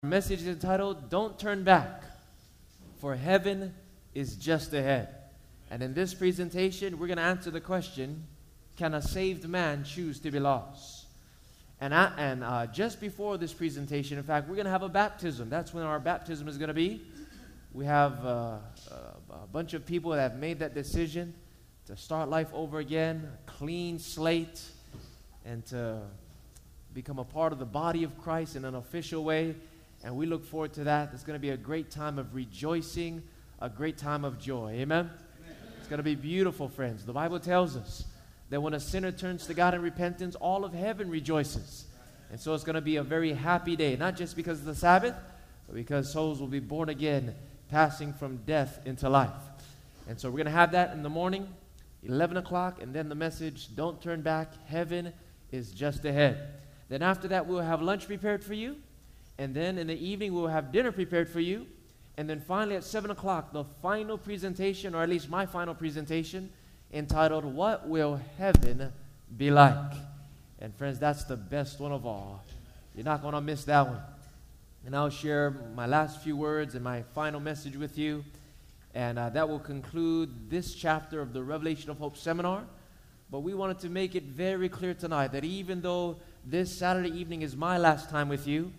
Message is entitled, Don't Turn Back, for Heaven is Just Ahead. And in this presentation, we're going to answer the question, can a saved man choose to be lost? And just before this presentation, in fact, we're going to have a baptism. That's when our baptism is going to be. We have a bunch of people that have made that decision to start life over again, a clean slate, and to become a part of the body of Christ in an official way. And we look forward to that. It's going to be a great time of rejoicing, a great time of joy. Amen? Amen. It's going to be beautiful, friends. The Bible tells us that when a sinner turns to God in repentance, all of heaven rejoices. And so it's going to be a very happy day, not just because of the Sabbath, but because souls will be born again, passing from death into life. And so we're going to have that in the morning, 11 o'clock, and then the message, Don't Turn Back, Heaven is Just Ahead. Then after that, we'll have lunch prepared for you. And then in the evening, we'll have dinner prepared for you. And then finally at 7 o'clock, the final presentation, or at least my final presentation, entitled, What Will Heaven Be Like? And friends, that's the best one of all. You're not going to miss that one. And I'll share my last few words and my final message with you. And that will conclude this chapter of the Revelation of Hope seminar. But we wanted to make it very clear tonight that even though this Saturday evening is my last time with you,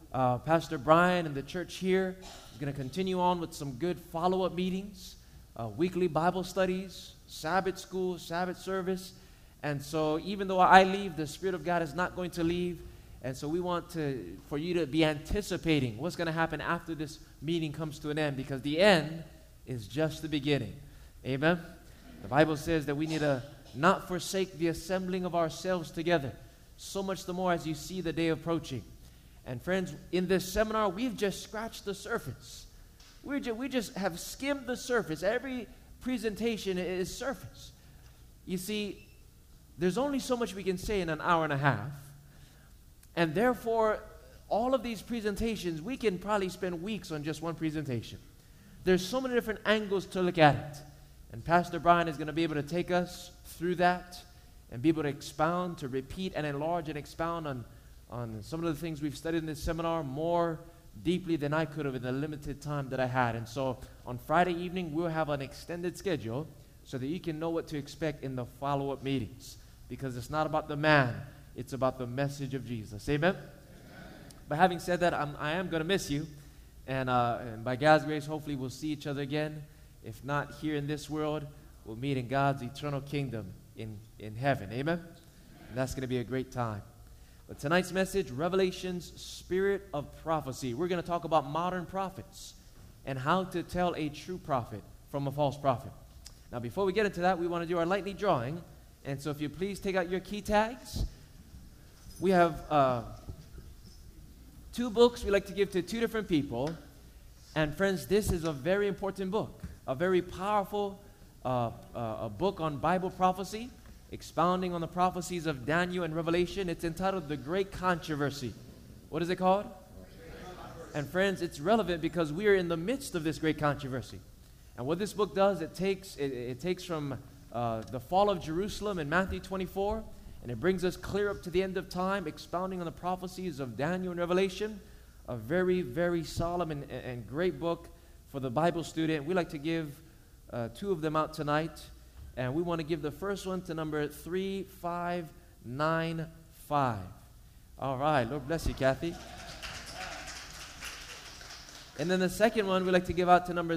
Pastor Brian and the church here is going to continue on with some good follow-up meetings, weekly Bible studies, Sabbath school, Sabbath service. And so even though I leave, the Spirit of God is not going to leave. And so we want for you to be anticipating what's going to happen after this meeting comes to an end, because the end is just the beginning. Amen? The Bible says that we need to not forsake the assembling of ourselves together, so much the more as you see the day approaching. And friends, in this seminar, we've just scratched the surface. We just have skimmed the surface. Every presentation is surface. You see, there's only so much we can say in an hour and a half. And therefore, all of these presentations, we can probably spend weeks on just one presentation. There's so many different angles to look at it. And Pastor Brian is going to be able to take us through that and be able to expound, to repeat and enlarge and expound on some of the things we've studied in this seminar more deeply than I could have in the limited time that I had. And so on Friday evening, we'll have an extended schedule so that you can know what to expect in the follow-up meetings, because it's not about the man, it's about the message of Jesus. Amen? Amen. But having said that, I am going to miss you. And by God's grace, hopefully we'll see each other again. If not here in this world, we'll meet in God's eternal kingdom in heaven. Amen? And that's going to be a great time. But tonight's message, Revelation's Spirit of Prophecy. We're going to talk about modern prophets and how to tell a true prophet from a false prophet. Now, before we get into that, we want to do our lightning drawing. And so if you please take out your key tags. We have two books we like to give to two different people. And friends, this is a very important book, a very powerful a book on Bible prophecy, expounding on the prophecies of Daniel and Revelation. It's entitled The Great Controversy. What is it called? And friends, it's relevant because we are in the midst of this great controversy. And what this book does, it takes from the fall of Jerusalem in Matthew 24, and it brings us clear up to the end of time, expounding on the prophecies of Daniel and Revelation. A very, very solemn and great book for the Bible student. We like to give two of them out tonight. And we want to give the first one to number 3595. All right. Lord bless you, Kathy. And then the second one we like to give out to number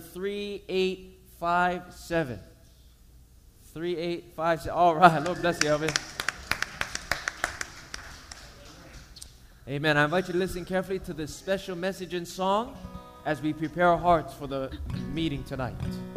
3857. 3857. All right. Lord bless you, Elvis. Amen. I invite you to listen carefully to this special message and song as we prepare our hearts for the meeting tonight.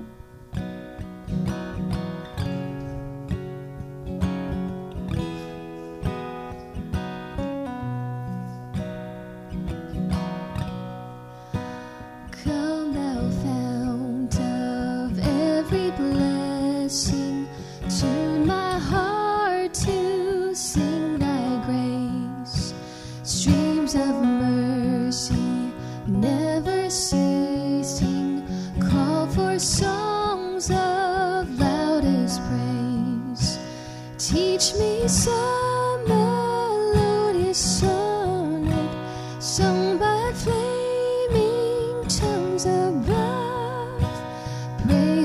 Teach me some melodious sonnet sung by flame.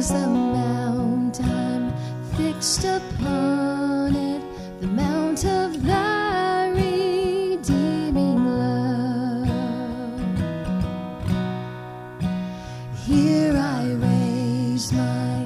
is the mount I'm fixed upon it, the mount of thy redeeming love. Here I raise my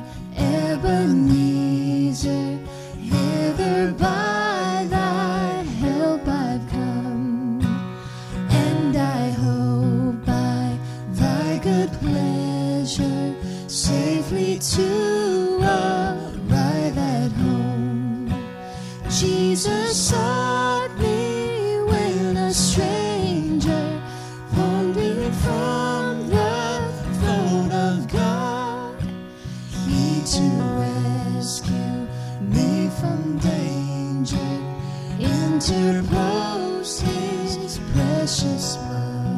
Ebenezer, hither by thy help I've come, and I hope by thy good pleasure safely to arrive at home. Jesus sought me when a stranger, pulled me from the throne of God, he to rescue me from danger interposed his precious blood.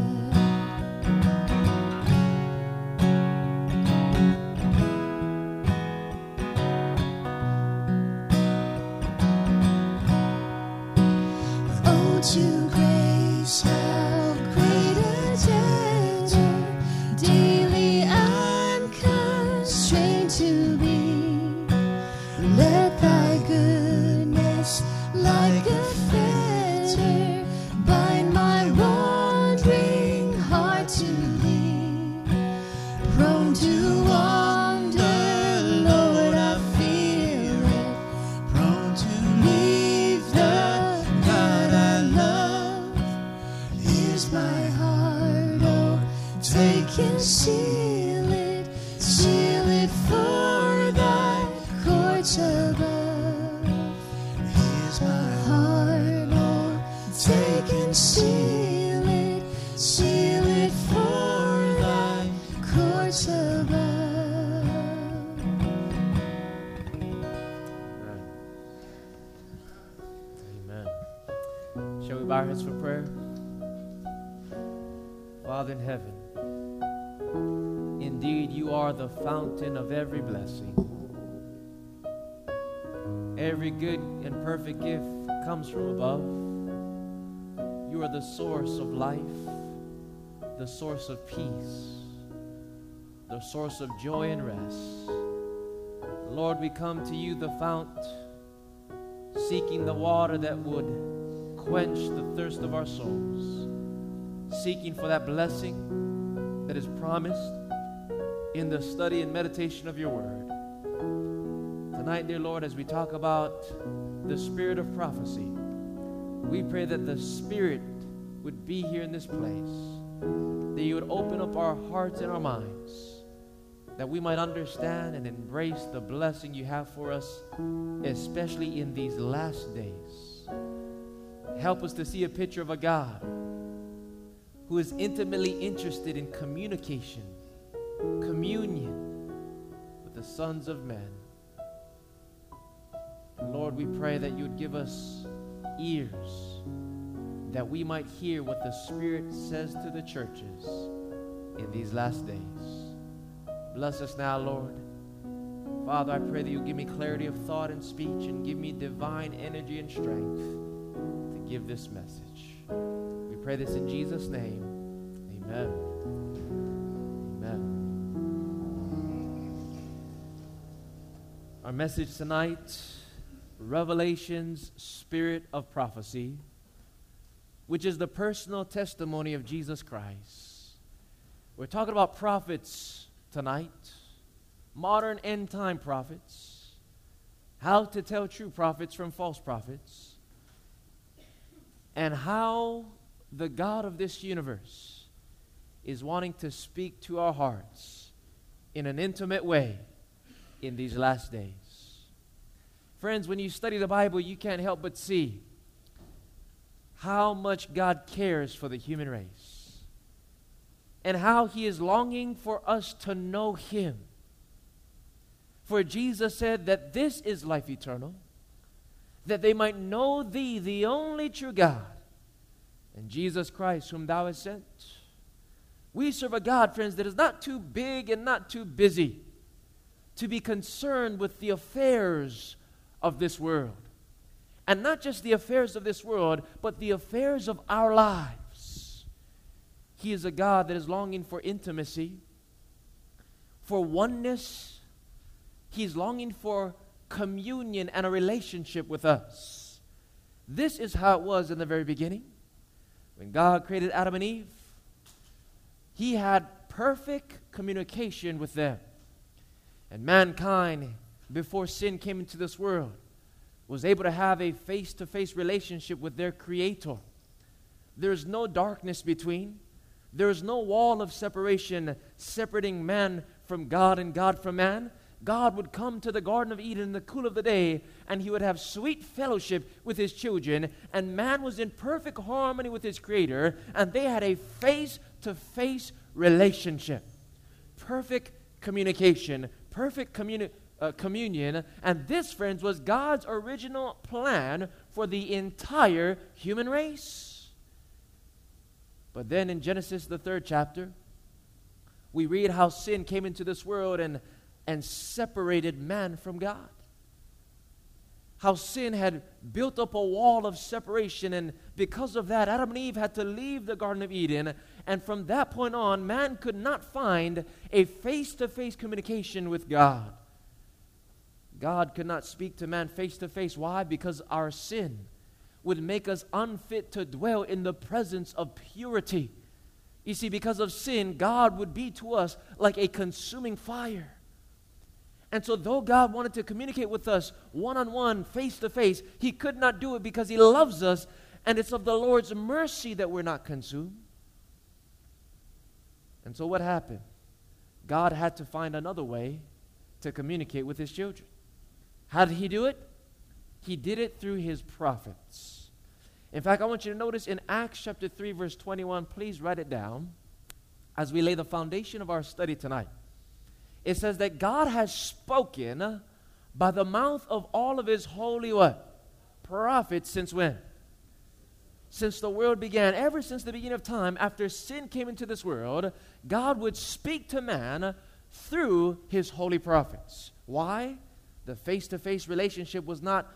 Oh, to grace, how great a debtor daily I'm constrained to be. Let thy goodness, like a fetter, bind my wandering heart to thee. Prone to wander, Lord, I feel it. Prone to leave the God I love. Here's my heart, oh, take and seal it for thy courts above. Here's my heart, oh, take and seal it for thy courts above. Amen. Shall we bow our heads for prayer? Father in heaven, indeed you are the fountain of every blessing. Every good and perfect gift comes from above. You are the source of life, the source of peace, the source of joy and rest. Lord, we come to you, the fount, seeking the water that would quench the thirst of our souls, seeking for that blessing that is promised in the study and meditation of your word. Tonight, dear Lord, as we talk about the spirit of prophecy, we pray that the Spirit would be here in this place, that you would open up our hearts and our minds, that we might understand and embrace the blessing you have for us, especially in these last days. Help us to see a picture of a God who is intimately interested in communication, communion with the sons of men. Lord, we pray that you would give us ears, that we might hear what the Spirit says to the churches in these last days. Bless us now, Lord. Father, I pray that you give me clarity of thought and speech and give me divine energy and strength to give this message. We pray this in Jesus' name. Amen. Amen. Our message tonight, Revelation's Spirit of Prophecy, which is the personal testimony of Jesus Christ. We're talking about prophets tonight, modern end-time prophets, how to tell true prophets from false prophets, and how the God of this universe is wanting to speak to our hearts in an intimate way in these last days. Friends, when you study the Bible, you can't help but see how much God cares for the human race and how he is longing for us to know him. For Jesus said that this is life eternal, that they might know thee, the only true God, and Jesus Christ, whom thou hast sent. We serve a God, friends, that is not too big and not too busy to be concerned with the affairs of this world. And not just the affairs of this world, but the affairs of our lives. He is a God that is longing for intimacy, for oneness, He's longing for communion and a relationship with us. This is how it was in the very beginning. When God created Adam and Eve, He had perfect communication with them. And mankind, before sin came into this world, was able to have a face-to-face relationship with their Creator. There's no darkness between. There's no wall of separation separating man from God and God from man. God would come to the Garden of Eden in the cool of the day, and He would have sweet fellowship with His children, and man was in perfect harmony with his Creator, and they had a face-to-face relationship. Perfect communication, perfect communion, and this, friends, was God's original plan for the entire human race. But then in Genesis, the 3rd chapter, we read how sin came into this world and separated man from God. How sin had built up a wall of separation, and because of that, Adam and Eve had to leave the Garden of Eden, and from that point on, man could not find a face-to-face communication with God. God could not speak to man face-to-face. Why? Because our sin would make us unfit to dwell in the presence of purity. You see, because of sin, God would be to us like a consuming fire. And so though God wanted to communicate with us one-on-one, face-to-face, He could not do it because He loves us, and it's of the Lord's mercy that we're not consumed. And so what happened? God had to find another way to communicate with His children. How did He do it? He did it through His prophets. In fact, I want you to notice in Acts chapter 3, verse 21, please write it down as we lay the foundation of our study tonight. It says that God has spoken by the mouth of all of His holy what? Prophets since when? Since the world began. Ever since the beginning of time, after sin came into this world, God would speak to man through His holy prophets. Why? The face-to-face relationship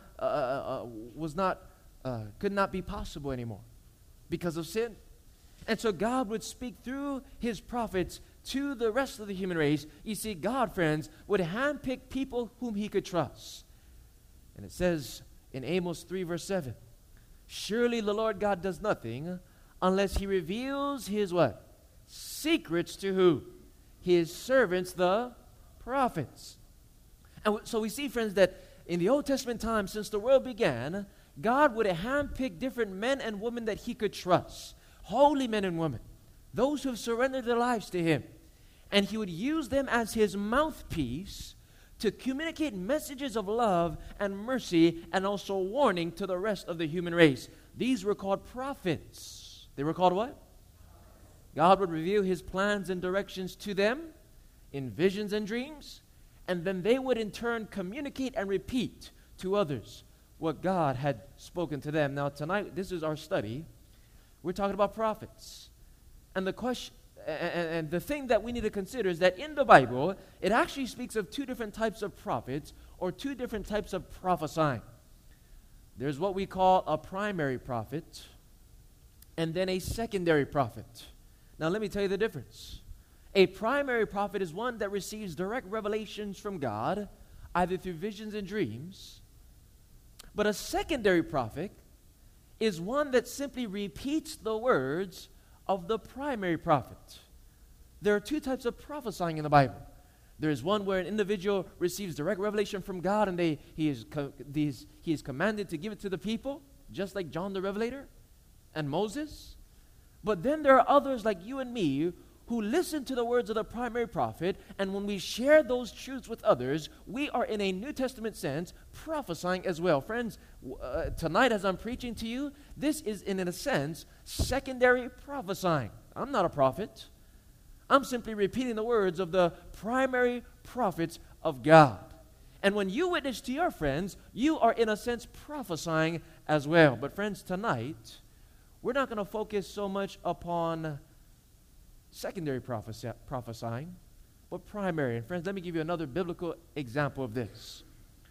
could not be possible anymore because of sin. And so God would speak through His prophets to the rest of the human race. You see, God, friends, would handpick people whom He could trust. And it says in Amos 3, verse 7, surely the Lord God does nothing unless He reveals His what? Secrets to who? His servants, the prophets. And so we see, friends, that in the Old Testament time, since the world began, God would handpick different men and women that He could trust. Holy men and women. Those who have surrendered their lives to Him. And He would use them as His mouthpiece to communicate messages of love and mercy and also warning to the rest of the human race. These were called prophets. They were called what? God would reveal His plans and directions to them in visions and dreams, and then they would in turn communicate and repeat to others what God had spoken to them. Now tonight, this is our study. We're talking about prophets. And the question, and the thing that we need to consider is that in the Bible, it actually speaks of two different types of prophets or two different types of prophesying. There's what we call a primary prophet and then a secondary prophet. Now let me tell you the difference. A primary prophet is one that receives direct revelations from God, either through visions and dreams. But a secondary prophet is one that simply repeats the words of the primary prophet. There are two types of prophesying in the Bible. There is one where an individual receives direct revelation from God and he is commanded to give it to the people, just like John the Revelator and Moses. But then there are others like you and me who listen to the words of the primary prophet, and when we share those truths with others, we are in a New Testament sense prophesying as well. Friends, tonight as I'm preaching to you, this is in a sense secondary prophesying. I'm not a prophet. I'm simply repeating the words of the primary prophets of God. And when you witness to your friends, you are in a sense prophesying as well. But friends, tonight, we're not going to focus so much upon secondary prophesying, but primary. And friends, let me give you another biblical example of this.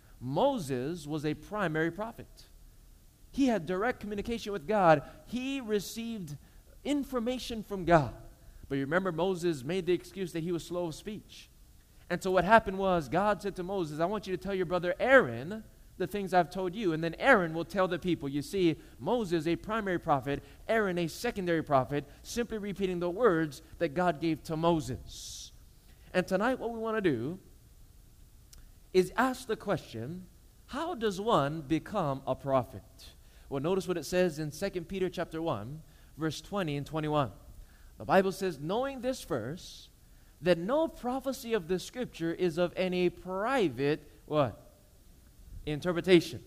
Moses was a primary prophet. He had direct communication with God. He received information from God. But you remember Moses made the excuse that he was slow of speech. And so what happened was God said to Moses, I want you to tell your brother Aaron the things I've told you. And then Aaron will tell the people. You see, Moses, a primary prophet, Aaron, a secondary prophet, simply repeating the words that God gave to Moses. And tonight what we want to do is ask the question, how does one become a prophet? Well, notice what it says in 2 Peter chapter 1, verse 20 and 21. The Bible says, knowing this first, that no prophecy of the Scripture is of any private, what? Interpretation.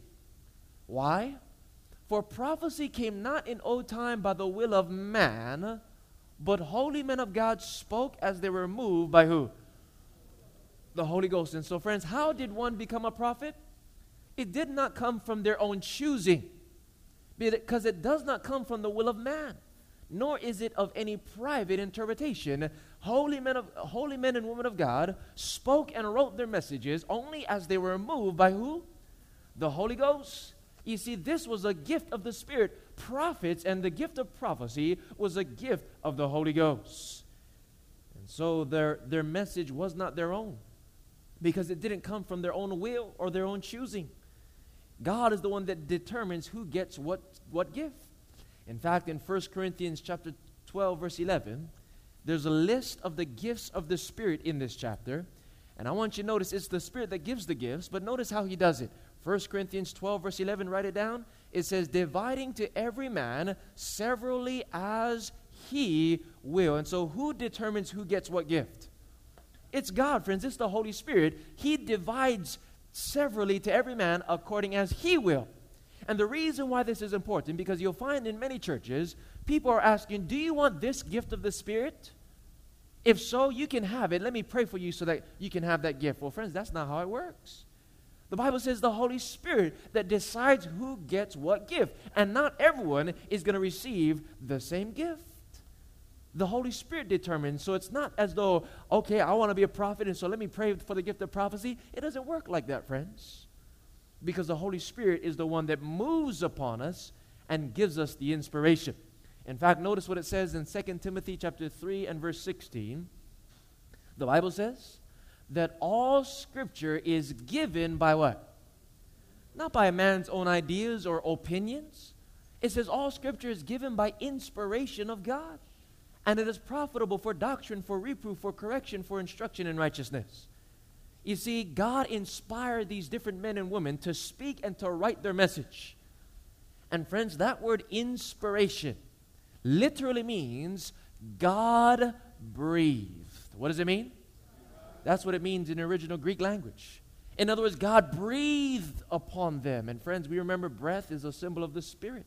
Why? For prophecy came not in old time by the will of man, but holy men of God spoke as they were moved by who? The Holy Ghost. And so, friends, how did one become a prophet? It did not come from their own choosing, because it does not come from the will of man, nor is it of any private interpretation. Holy men and women of God spoke and wrote their messages only as they were moved by who? The Holy Ghost. You see, this was a gift of the Spirit. Prophets and the gift of prophecy was a gift of the Holy Ghost. And so their message was not their own, because it didn't come from their own will or their own choosing. God is the one that determines who gets what gift. In fact, in 1 Corinthians chapter 12, verse 11, there's a list of the gifts of the Spirit in this chapter. And I want you to notice it's the Spirit that gives the gifts, but notice how he does it. 1 Corinthians 12, verse 11, write it down. It says, dividing to every man severally as he will. And so who determines who gets what gift? It's God, friends. It's the Holy Spirit. He divides severally to every man according as he will. And the reason why this is important, because you'll find in many churches, people are asking, do you want this gift of the Spirit? If so, you can have it. Let me pray for you so that you can have that gift. Well, friends, that's not how it works. The Bible says the Holy Spirit that decides who gets what gift. And not everyone is going to receive the same gift. The Holy Spirit determines. So it's not as though, okay, I want to be a prophet, and so let me pray for the gift of prophecy. It doesn't work like that, friends. Because the Holy Spirit is the one that moves upon us and gives us the inspiration. In fact, notice what it says in 2 Timothy chapter 3 and verse 16. The Bible says that all Scripture is given by what? Not by a man's own ideas or opinions. It says all Scripture is given by inspiration of God. And it is profitable for doctrine, for reproof, for correction, for instruction in righteousness. You see, God inspired these different men and women to speak and to write their message. And friends, that word inspiration literally means God breathed. What does it mean? That's what it means in the original Greek language. In other words, God breathed upon them. And friends, we remember breath is a symbol of the Spirit.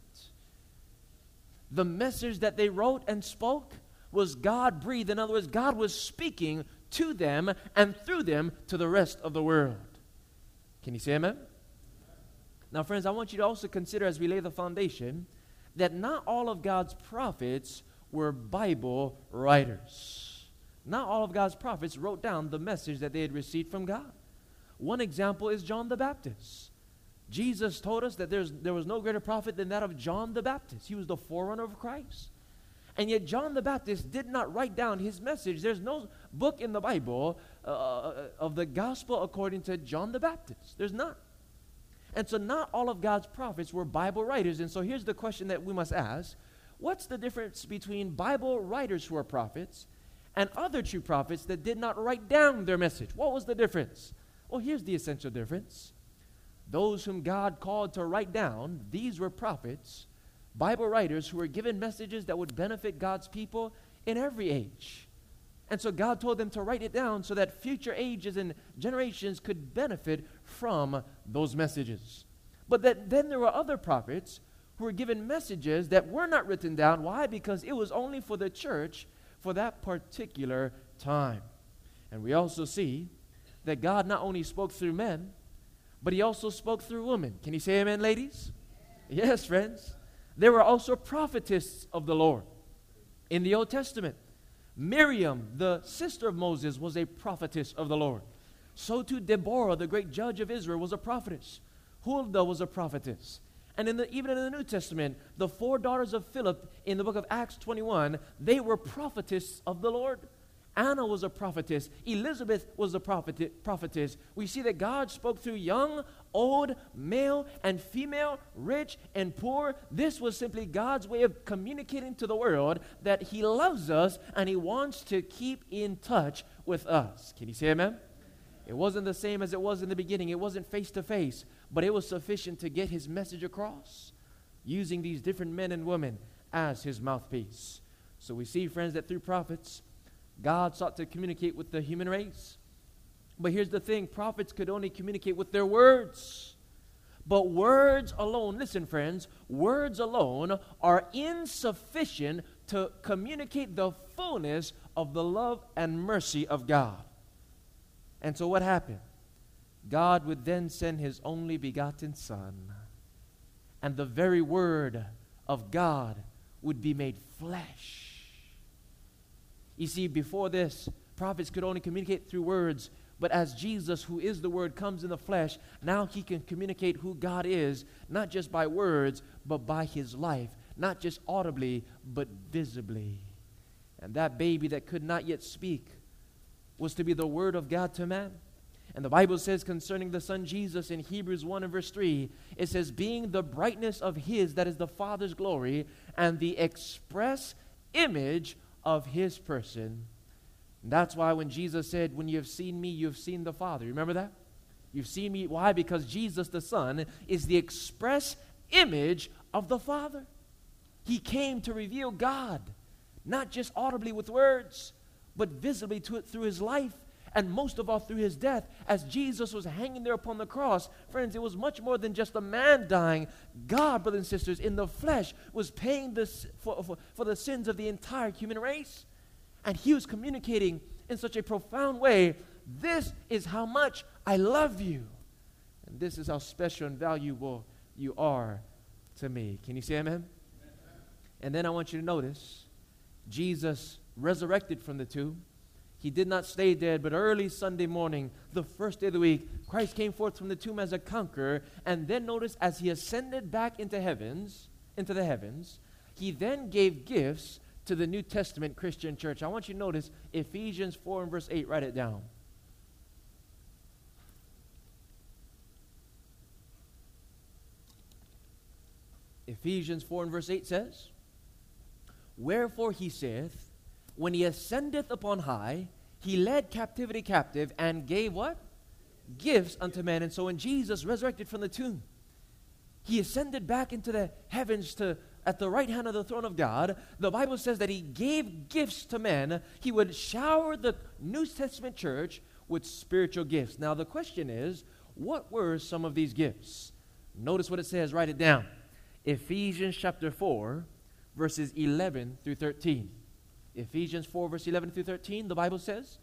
The message that they wrote and spoke was God breathed. In other words, God was speaking to them and through them to the rest of the world. Can you say amen? Now, friends, I want you to also consider as we lay the foundation that not all of God's prophets were Bible writers. Not all of God's prophets wrote down the message that they had received from God. One example is John the Baptist. Jesus told us that there was no greater prophet than that of John the Baptist. He was the forerunner of Christ. And yet John the Baptist did not write down his message. There's no book in the Bible of the gospel according to John the Baptist. There's not. And so not all of God's prophets were Bible writers. And so here's the question that we must ask. What's the difference between Bible writers who are prophets and other true prophets that did not write down their message? What was the difference? Well, here's the essential difference. Those whom God called to write down, these were prophets, Bible writers who were given messages that would benefit God's people in every age. And so God told them to write it down so that future ages and generations could benefit from those messages. But then there were other prophets who were given messages that were not written down. Why? Because it was only for the church for that particular time. And we also see that God not only spoke through men, but he also spoke through women. Can you say amen, ladies? Yes, friends. There were also prophetesses of the Lord in the Old Testament. Miriam, the sister of Moses, was a prophetess of the Lord. So too Deborah, the great judge of Israel, was a prophetess. Huldah was a prophetess. And even in the New Testament, the 4 daughters of Philip in the book of Acts 21, they were prophetess of the Lord. Anna was a prophetess. Elizabeth was a prophetess. We see that God spoke through young, old, male, and female, rich and poor. This was simply God's way of communicating to the world that He loves us and He wants to keep in touch with us. Can you say amen? It wasn't the same as it was in the beginning. It wasn't face to face, but it was sufficient to get His message across, using these different men and women as His mouthpiece. So we see, friends, that through prophets, God sought to communicate with the human race. But here's the thing, prophets could only communicate with their words. But words alone, listen friends, words alone are insufficient to communicate the fullness of the love and mercy of God. And so what happened? God would then send His only begotten Son, and the very word of God would be made flesh. You see, before this, prophets could only communicate through words, but as Jesus, who is the Word, comes in the flesh, now He can communicate who God is, not just by words, but by His life, not just audibly, but visibly. And that baby that could not yet speak was to be the Word of God to man. And the Bible says concerning the Son Jesus in Hebrews 1 and verse 3, it says, being the brightness of His, that is the Father's glory, and the express image of His person. And that's why when Jesus said, when you have seen me, you have seen the Father. Remember that? You've seen me. Why? Because Jesus the Son is the express image of the Father. He came to reveal God, not just audibly with words, but visibly through His life, and most of all through His death. As Jesus was hanging there upon the cross, friends, it was much more than just a man dying. God, brothers and sisters, in the flesh was paying this for the sins of the entire human race. And He was communicating in such a profound way, this is how much I love you. And this is how special and valuable you are to me. Can you say amen? And then I want you to notice, Jesus resurrected from the tomb. He did not stay dead, but early Sunday morning, the first day of the week, Christ came forth from the tomb as a conqueror. And then notice, as He ascended back into the heavens, He then gave gifts to the New Testament Christian church. I want you to notice Ephesians 4 and verse 8. Write it down. Ephesians 4 and verse 8 says, wherefore He saith, when He ascendeth upon high, He led captivity captive and gave what? Gifts unto men. And so when Jesus resurrected from the tomb, He ascended back into the heavens at the right hand of the throne of God. The Bible says that He gave gifts to men. He would shower the New Testament church with spiritual gifts. Now the question is, what were some of these gifts? Notice what it says. Write it down. Ephesians chapter 4, verses 11 through 13. Ephesians 4, verse 11 through 13, the Bible says,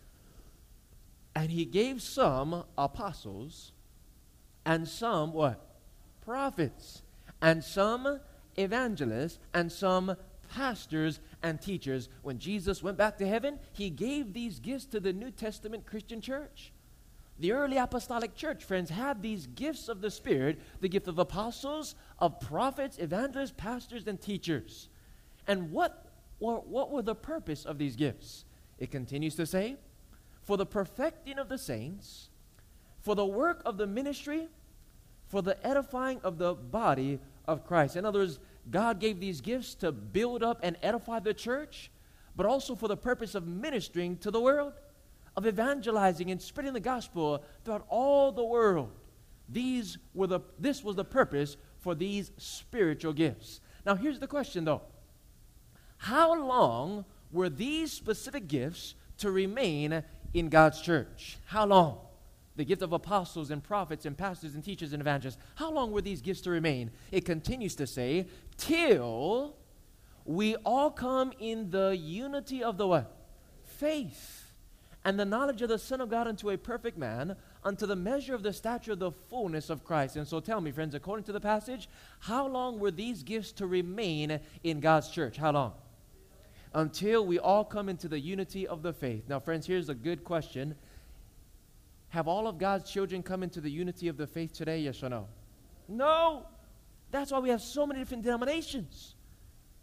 and He gave some apostles, and some what? Prophets, and some evangelists, and some pastors and teachers. When Jesus went back to heaven, He gave these gifts to the New Testament Christian church. The early apostolic church, friends, had these gifts of the Spirit, the gift of apostles, of prophets, evangelists, pastors, and teachers. And what were the purpose of these gifts? It continues to say, for the perfecting of the saints, for the work of the ministry, for the edifying of the body of Christ. In other words, God gave these gifts to build up and edify the church, but also for the purpose of ministering to the world, of evangelizing and spreading the gospel throughout all the world. This was the purpose for these spiritual gifts. Now here's the question though. How long were these specific gifts to remain in God's church? How long? The gift of apostles and prophets and pastors and teachers and evangelists. How long were these gifts to remain? It continues to say, till we all come in the unity of the what? Faith. And the knowledge of the Son of God unto a perfect man, unto the measure of the stature of the fullness of Christ. And so tell me, friends, according to the passage, how long were these gifts to remain in God's church? How long? Until we all come into the unity of the faith. Now, friends, here's a good question. Have all of God's children come into the unity of the faith today, yes or no? No. That's why we have so many different denominations.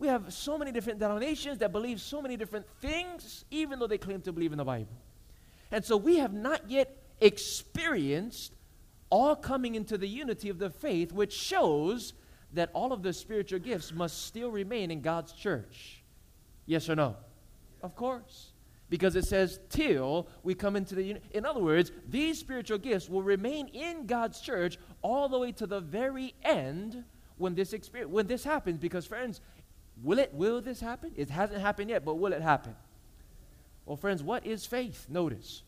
We have so many different denominations that believe so many different things, even though they claim to believe in the Bible. And so we have not yet experienced all coming into the unity of the faith, which shows that all of the spiritual gifts must still remain in God's church. Yes or no? Of course. Because it says, till we come into the unity. In other words, these spiritual gifts will remain in God's church all the way to the very end when this happens. Because, friends, will this happen? It hasn't happened yet, but will it happen? Well, friends, what is faith? Notice.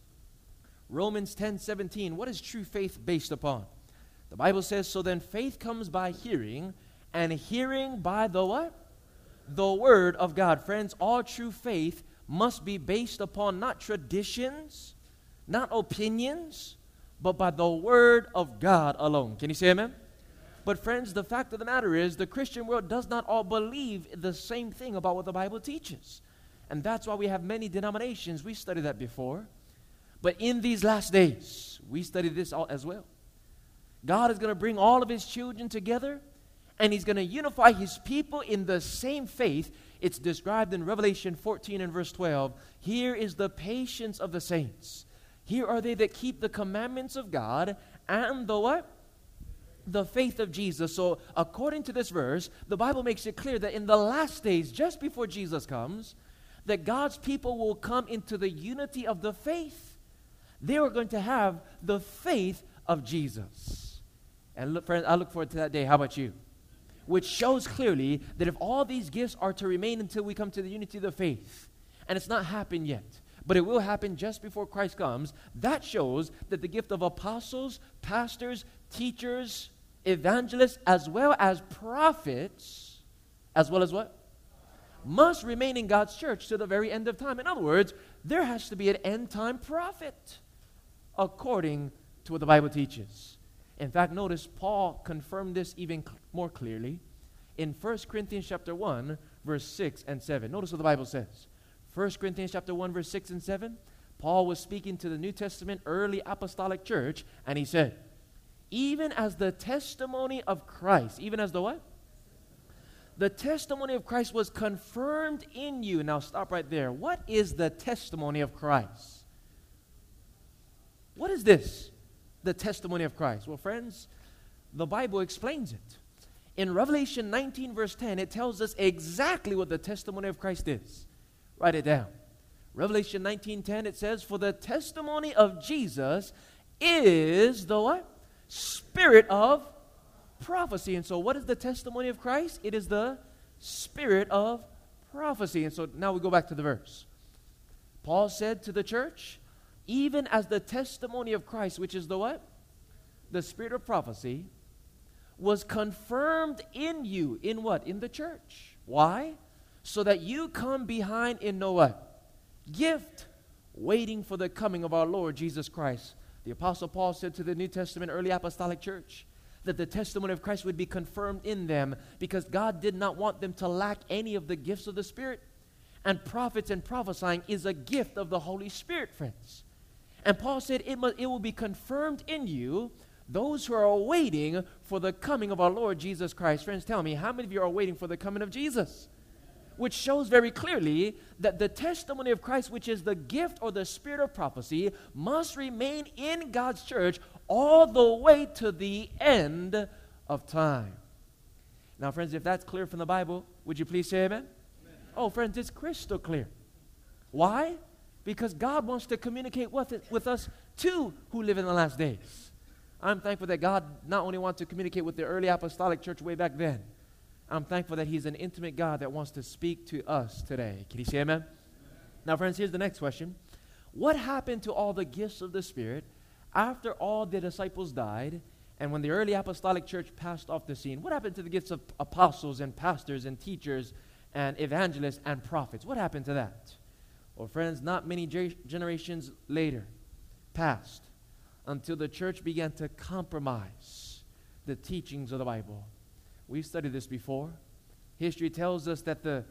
Romans 10:17. What is true faith based upon? The Bible says, so then faith comes by hearing, and hearing by the what? The word of God. Friends, all true faith must be based upon not traditions, not opinions, but by the word of God alone. Can you say amen? But friends, the fact of the matter is the Christian world does not all believe the same thing about what the Bible teaches. And that's why we have many denominations. We studied that before. But in these last days, we study this all as well. God is going to bring all of his children together, and he's going to unify his people in the same faith. It's described in Revelation 14 and verse 12. Here is the patience of the saints. Here are they that keep the commandments of God and the what? The faith of Jesus. So according to this verse, the Bible makes it clear that in the last days, just before Jesus comes, that God's people will come into the unity of the faith. They are going to have the faith of Jesus. And look, friends, I look forward to that day. How about you? Which shows clearly that if all these gifts are to remain until we come to the unity of the faith, and it's not happened yet, but it will happen just before Christ comes, that shows that the gift of apostles, pastors, teachers, evangelists, as well as prophets, as well as what? Must remain in God's church to the very end of time. In other words, there has to be an end-time prophet, according to what the Bible teaches. In fact, notice Paul confirmed this even more clearly in 1 Corinthians chapter 1, verse 6 and 7. Notice what the Bible says. 1 Corinthians chapter 1, verse 6 and 7. Paul was speaking to the New Testament early apostolic church, and he said, even as the testimony of Christ, even as the what? The testimony of Christ was confirmed in you. Now stop right there. What is the testimony of Christ? What is this? The testimony of Christ. Well, friends, the Bible explains it. In Revelation 19, verse 10, it tells us exactly what the testimony of Christ is. Write it down. Revelation 19:10, it says, for the testimony of Jesus is the what? Spirit of prophecy. And so what is the testimony of Christ? It is the spirit of prophecy. And so now we go back to the verse. Paul said to the church, even as the testimony of Christ, which is the what? The spirit of prophecy, was confirmed in you. In what? In the church. Why? So that you come behind in no what? Gift, waiting for the coming of our Lord Jesus Christ. The Apostle Paul said to the New Testament early apostolic church that the testimony of Christ would be confirmed in them because God did not want them to lack any of the gifts of the Spirit. And prophets and prophesying is a gift of the Holy Spirit, friends. And Paul said it will be confirmed in you, those who are waiting for the coming of our Lord Jesus Christ. Friends, tell me, how many of you are waiting for the coming of Jesus? Which shows very clearly that the testimony of Christ, which is the gift or the spirit of prophecy, must remain in God's church all the way to the end of time. Now, friends, if that's clear from the Bible, would you please say amen? Amen. Oh, friends, it's crystal clear. Why? Because God wants to communicate with us too who live in the last days. I'm thankful that God not only wants to communicate with the early apostolic church way back then, I'm thankful that he's an intimate God that wants to speak to us today. Can you say amen? Amen? Now, friends, here's the next question. What happened to all the gifts of the Spirit after all the disciples died and when the early apostolic church passed off the scene? What happened to the gifts of apostles and pastors and teachers and evangelists and prophets? What happened to that? Well, friends, not many generations later passed until the church began to compromise the teachings of the Bible. We've studied this before. History tells us that the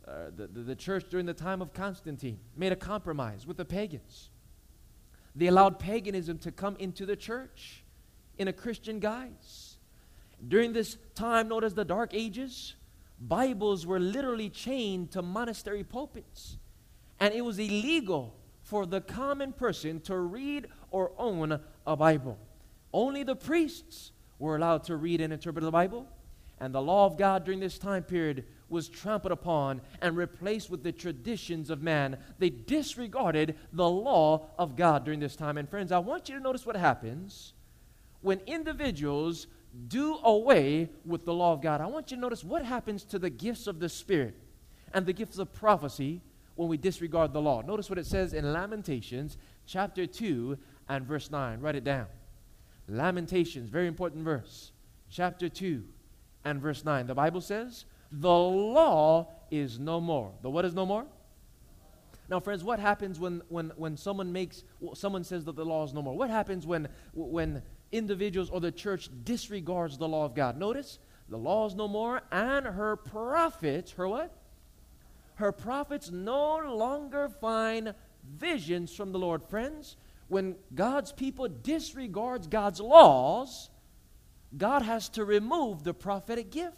church during the time of Constantine made a compromise with the pagans. They allowed paganism to come into the church in a Christian guise. During this time known as the Dark Ages, Bibles were literally chained to monastery pulpits. And it was illegal for the common person to read or own a Bible. Only the priests were allowed to read and interpret the Bible. And the law of God during this time period was trampled upon and replaced with the traditions of man. They disregarded the law of God during this time. And friends, I want you to notice what happens when individuals do away with the law of God. I want you to notice what happens to the gifts of the Spirit and the gifts of prophecy when we disregard the law. Notice what it says in Lamentations chapter 2 and verse 9. Write it down. Lamentations, very important verse. Chapter 2 and verse 9. The Bible says, the law is no more. The what is no more? Now, friends, what happens when someone says that the law is no more? What happens when individuals or the church disregards the law of God? Notice, the law is no more, and her prophets, her what? Her prophets no longer find visions from the Lord. Friends, when God's people disregards God's laws, God has to remove the prophetic gift.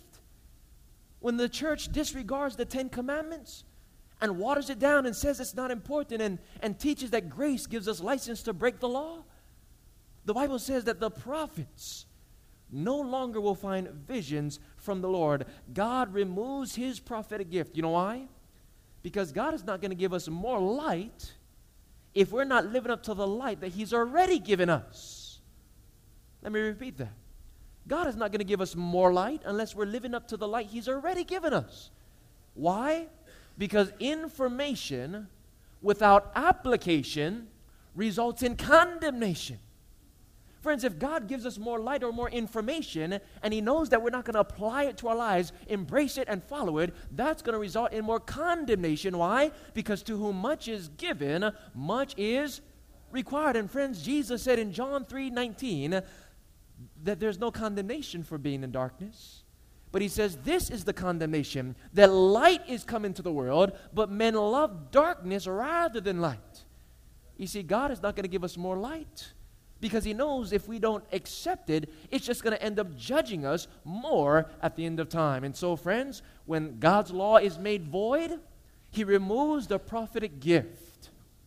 When the church disregards the 10 Commandments and waters it down and says it's not important and teaches that grace gives us license to break the law, the Bible says that the prophets no longer will find visions from the Lord. God removes his prophetic gift. You know why? Because God is not going to give us more light if we're not living up to the light that he's already given us. Let me repeat that. God is not going to give us more light unless we're living up to the light he's already given us. Why? Because information without application results in condemnation. Friends, if God gives us more light or more information, and he knows that we're not going to apply it to our lives, embrace it and follow it, that's going to result in more condemnation. Why? Because to whom much is given, much is required. And friends, Jesus said in John 3:19 that there's no condemnation for being in darkness. But he says this is the condemnation, that light is come into the world, but men love darkness rather than light. You see, God is not going to give us more light, because he knows if we don't accept it, it's just going to end up judging us more at the end of time. And so, friends, when God's law is made void, he removes the prophetic gift.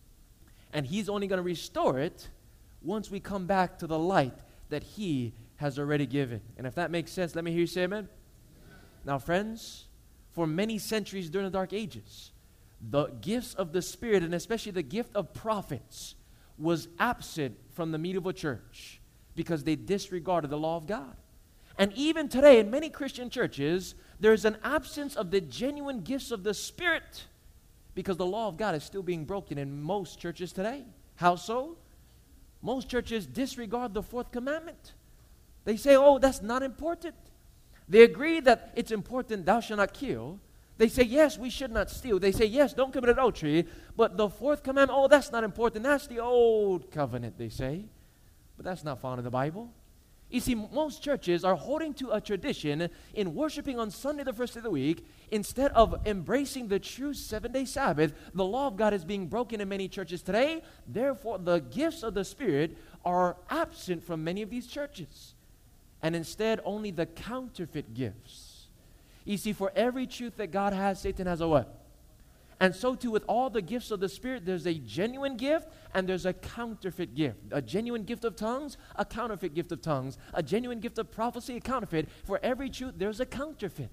And he's only going to restore it once we come back to the light that he has already given. And if that makes sense, let me hear you say amen. Now, friends, for many centuries during the Dark Ages, the gifts of the Spirit, and especially the gift of prophets, was absent from the medieval church because they disregarded the law of God. And even today, in many Christian churches, there's an absence of the genuine gifts of the Spirit because the law of God is still being broken in most churches today. How so? Most churches disregard the fourth commandment. They say, oh, that's not important. They agree that it's important, thou shalt not kill. They say, yes, we should not steal. They say, yes, don't commit adultery. But the fourth commandment, oh, that's not important. That's the old covenant, they say. But that's not found in the Bible. You see, most churches are holding to a tradition in worshiping on Sunday, the first day of the week, instead of embracing the true 7-day Sabbath. The law of God is being broken in many churches today. Therefore, the gifts of the Spirit are absent from many of these churches. And instead, only the counterfeit gifts. You see, for every truth that God has, Satan has a what? And so too with all the gifts of the Spirit, there's a genuine gift and there's a counterfeit gift. A genuine gift of tongues, a counterfeit gift of tongues. A genuine gift of prophecy, a counterfeit. For every truth, there's a counterfeit.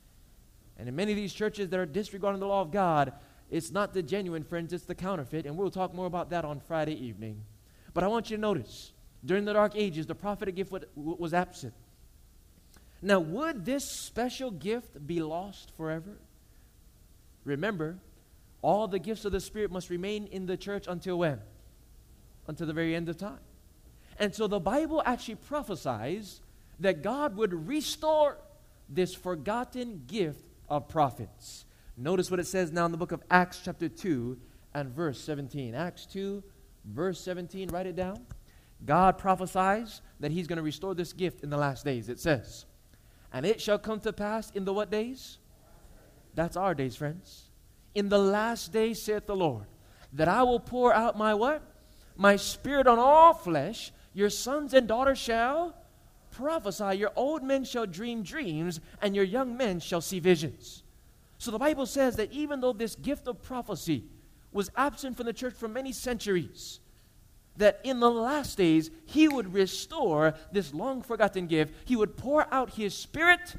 And in many of these churches that are disregarding the law of God, it's not the genuine, friends, it's the counterfeit. And we'll talk more about that on Friday evening. But I want you to notice, during the Dark Ages, the prophetic gift was absent. Now, would this special gift be lost forever? Remember, all the gifts of the Spirit must remain in the church until when? Until the very end of time. And so the Bible actually prophesies that God would restore this forgotten gift of prophets. Notice what it says now in the book of Acts chapter 2 and verse 17. Acts 2, verse 17, write it down. God prophesies that he's going to restore this gift in the last days. It says, and it shall come to pass in the what days? That's our days, friends. In the last days, saith the Lord, that I will pour out my what? My Spirit on all flesh. Your sons and daughters shall prophesy, your old men shall dream dreams, and your young men shall see visions. So the Bible says that even though this gift of prophecy was absent from the church for many centuries, that in the last days he would restore this long forgotten gift. He would pour out his Spirit.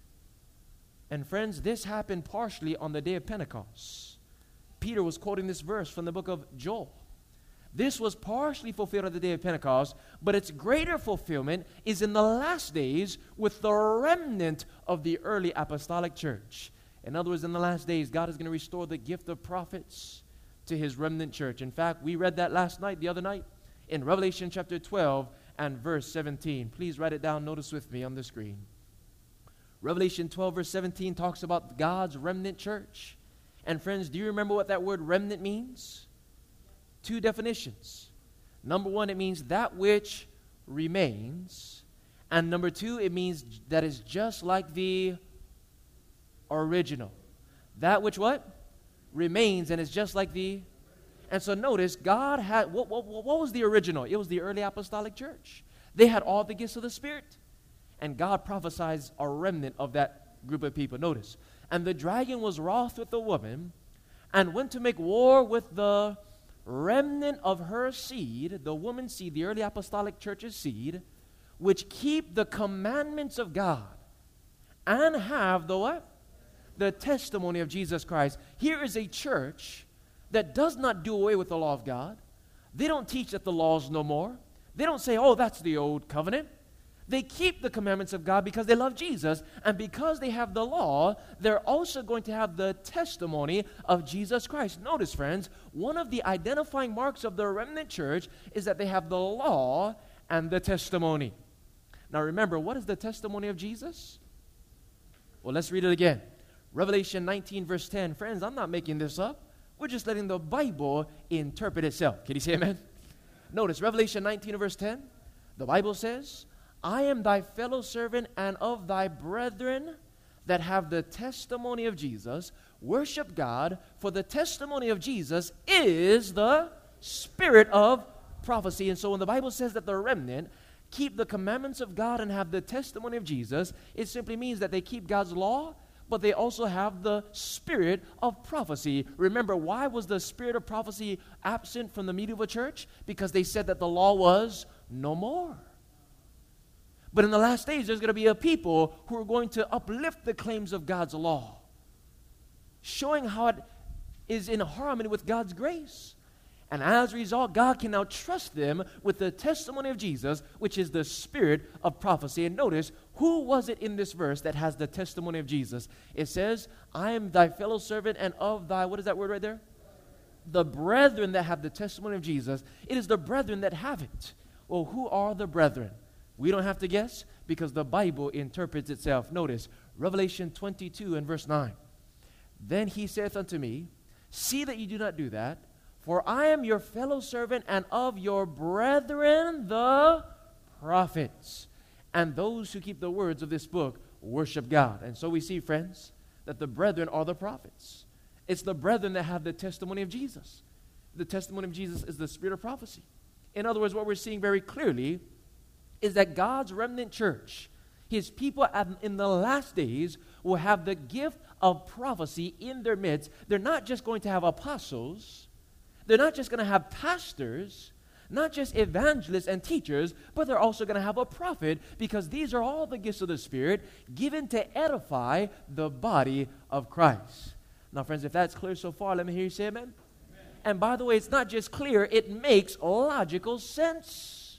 And friends, this happened partially on the day of Pentecost. Peter was quoting this verse from the book of Joel. This was partially fulfilled on the day of Pentecost, but its greater fulfillment is in the last days with the remnant of the early apostolic church. In other words, in the last days, God is going to restore the gift of prophets to his remnant church. In fact, we read that the other night, in Revelation chapter 12 and verse 17. Please write it down, notice with me on the screen. Revelation 12 verse 17 talks about God's remnant church. And friends, do you remember what that word remnant means? Two definitions. Number one, it means that which remains. And number two, it means that is just like the original. That which what? Remains and is just like the... And so notice, God had... What was the original? It was the early apostolic church. They had all the gifts of the Spirit. And God prophesies a remnant of that group of people. Notice. And the dragon was wroth with the woman and went to make war with the remnant of her seed, the woman's seed, the early apostolic church's seed, which keep the commandments of God and have the what? The testimony of Jesus Christ. Here is a church that does not do away with the law of God. They don't teach that the law is no more. They don't say, oh, that's the old covenant. They keep the commandments of God because they love Jesus, and because they have the law, they're also going to have the testimony of Jesus Christ. Notice, friends, one of the identifying marks of the remnant church is that they have the law and the testimony. Now remember, what is the testimony of Jesus? Well, let's read it again. Revelation 19 verse 10. Friends, I'm not making this up. We're just letting the Bible interpret itself. Can you say amen? Notice, Revelation 19 verse 10. The Bible says, I am thy fellow servant and of thy brethren that have the testimony of Jesus. Worship God, for the testimony of Jesus is the spirit of prophecy. And so when the Bible says that the remnant keep the commandments of God and have the testimony of Jesus, it simply means that they keep God's law, but they also have the spirit of prophecy. Remember, why was the spirit of prophecy absent from the medieval church? Because they said that the law was no more. But in the last days, there's going to be a people who are going to uplift the claims of God's law, showing how it is in harmony with God's grace. And as a result, God can now trust them with the testimony of Jesus, which is the spirit of prophecy. And notice, who was it in this verse that has the testimony of Jesus? It says, I am thy fellow servant and of thy, what is that word right there? The brethren that have the testimony of Jesus. It is the brethren that have it. Well, who are the brethren? We don't have to guess because the Bible interprets itself. Notice, Revelation 22 and verse 9. Then he saith unto me, see that you do not do that, for I am your fellow servant and of your brethren the prophets, and those who keep the words of this book worship God. And so we see, friends, that the brethren are the prophets. It's the brethren that have the testimony of Jesus. The testimony of Jesus is the spirit of prophecy. In other words, what we're seeing very clearly is that God's remnant church, his people in the last days, will have the gift of prophecy in their midst. They're not just going to have apostles. They're not just going to have pastors, not just evangelists and teachers, but they're also going to have a prophet, because these are all the gifts of the Spirit given to edify the body of Christ. Now, friends, if that's clear so far, let me hear you say amen. Amen. And by the way, it's not just clear, it makes logical sense.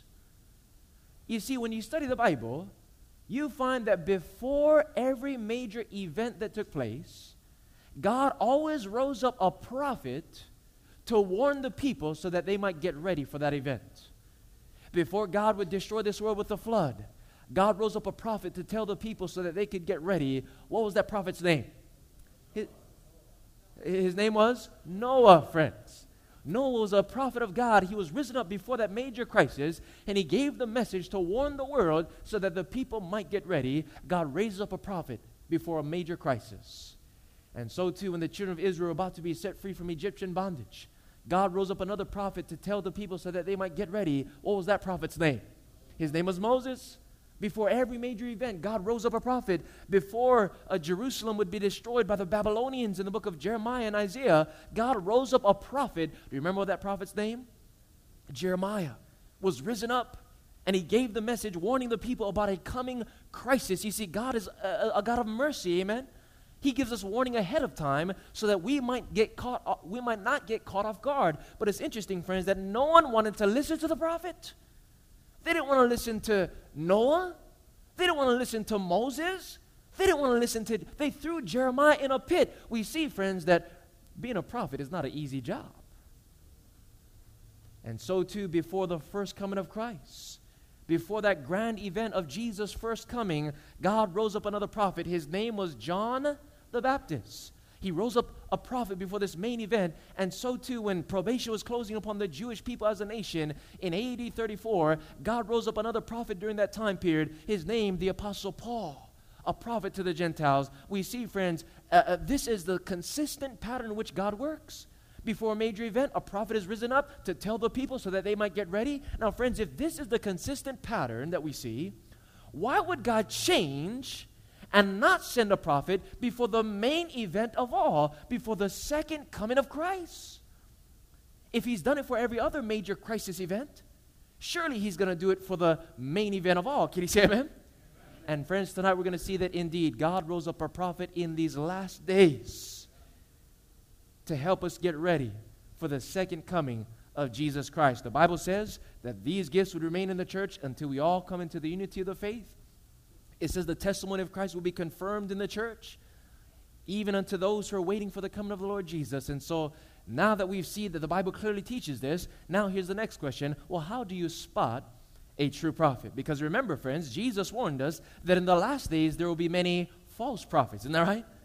You see, when you study the Bible, you find that before every major event that took place, God always rose up a prophet to warn the people so that they might get ready for that event. Before God would destroy this world with the flood, God rose up a prophet to tell the people so that they could get ready. What was that prophet's name? His name was Noah, friends. Noah was a prophet of God. He was risen up before that major crisis, and he gave the message to warn the world so that the people might get ready. God raised up a prophet before a major crisis. And so too, when the children of Israel were about to be set free from Egyptian bondage, God rose up another prophet to tell the people so that they might get ready. What was that prophet's name? His name was Moses. Before every major event, God rose up a prophet. Before Jerusalem would be destroyed by the Babylonians in the book of Jeremiah and Isaiah, God rose up a prophet. Do you remember that prophet's name? Jeremiah was risen up, and he gave the message warning the people about a coming crisis. You see, God is a God of mercy, amen? He gives us warning ahead of time so that we might not get caught off guard. But it's interesting, friends, that no one wanted to listen to the prophet. They didn't want to listen to Noah. They didn't want to listen to Moses. They didn't want to listen to, they threw Jeremiah in a pit. We see, friends, that being a prophet is not an easy job. And so too, before the first coming of Christ, before that grand event of Jesus' first coming, God rose up another prophet. His name was John the Baptist. He rose up a prophet before this main event, and so too when probation was closing upon the Jewish people as a nation in AD 34, God rose up another prophet during that time period. His name, the Apostle Paul, a prophet to the Gentiles. We see, friends, this is the consistent pattern in which God works. Before a major event, a prophet is risen up to tell the people so that they might get ready. Now, friends, if this is the consistent pattern that we see, why would God change and not send a prophet before the main event of all, before the second coming of Christ? If he's done it for every other major crisis event, surely he's going to do it for the main event of all. Can you say amen? And friends, tonight we're going to see that indeed God rose up a prophet in these last days to help us get ready for the second coming of Jesus Christ. The Bible says that these gifts would remain in the church until we all come into the unity of the faith. It says the testimony of Christ will be confirmed in the church, even unto those who are waiting for the coming of the Lord Jesus. And so now that we've seen that the Bible clearly teaches this, now here's the next question. Well, how do you spot a true prophet? Because remember, friends, Jesus warned us that in the last days there will be many false prophets. Isn't that right?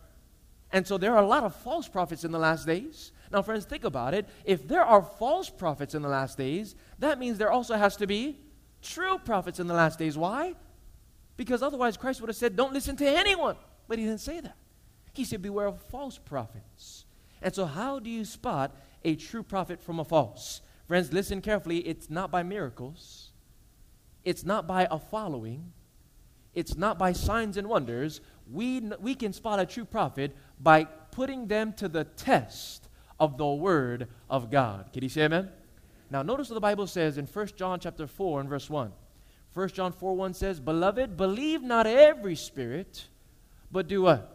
And so there are a lot of false prophets in the last days. Now, friends, think about it. If there are false prophets in the last days, that means there also has to be true prophets in the last days. Why? Because otherwise Christ would have said, don't listen to anyone. But he didn't say that. He said, beware of false prophets. And so how do you spot a true prophet from a false? Friends, listen carefully. It's not by miracles. It's not by a following. It's not by signs and wonders. We can spot a true prophet by putting them to the test of the Word of God. Can you say amen? Now notice what the Bible says in 1 John chapter 4 and verse 1. 1 John 4:1 says, Beloved, believe not every spirit, but do what?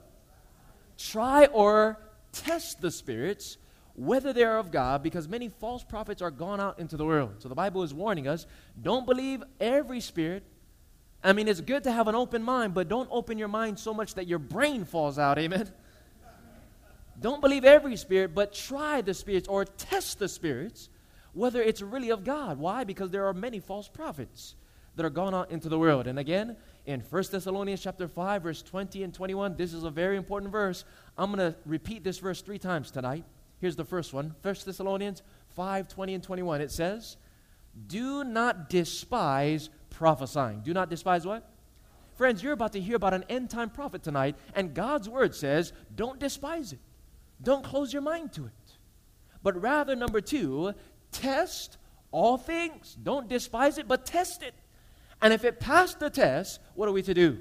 Try or test the spirits, whether they are of God, because many false prophets are gone out into the world. So the Bible is warning us, don't believe every spirit. I mean, it's good to have an open mind, but don't open your mind so much that your brain falls out, amen? Don't believe every spirit, but try the spirits or test the spirits, whether it's really of God. Why? Because there are many false prophets that are gone out into the world. And again, in 1 Thessalonians chapter 5, verse 20 and 21, this is a very important verse. I'm going to repeat this verse 3 times tonight. Here's the first one, 1 Thessalonians 5, 20 and 21. It says, do not despise prophesying. Do not despise what? Friends, you're about to hear about an end-time prophet tonight, and God's word says, don't despise it. Don't close your mind to it. But rather, number 2, test all things. Don't despise it, but test it. And if it passed the test, what are we to do?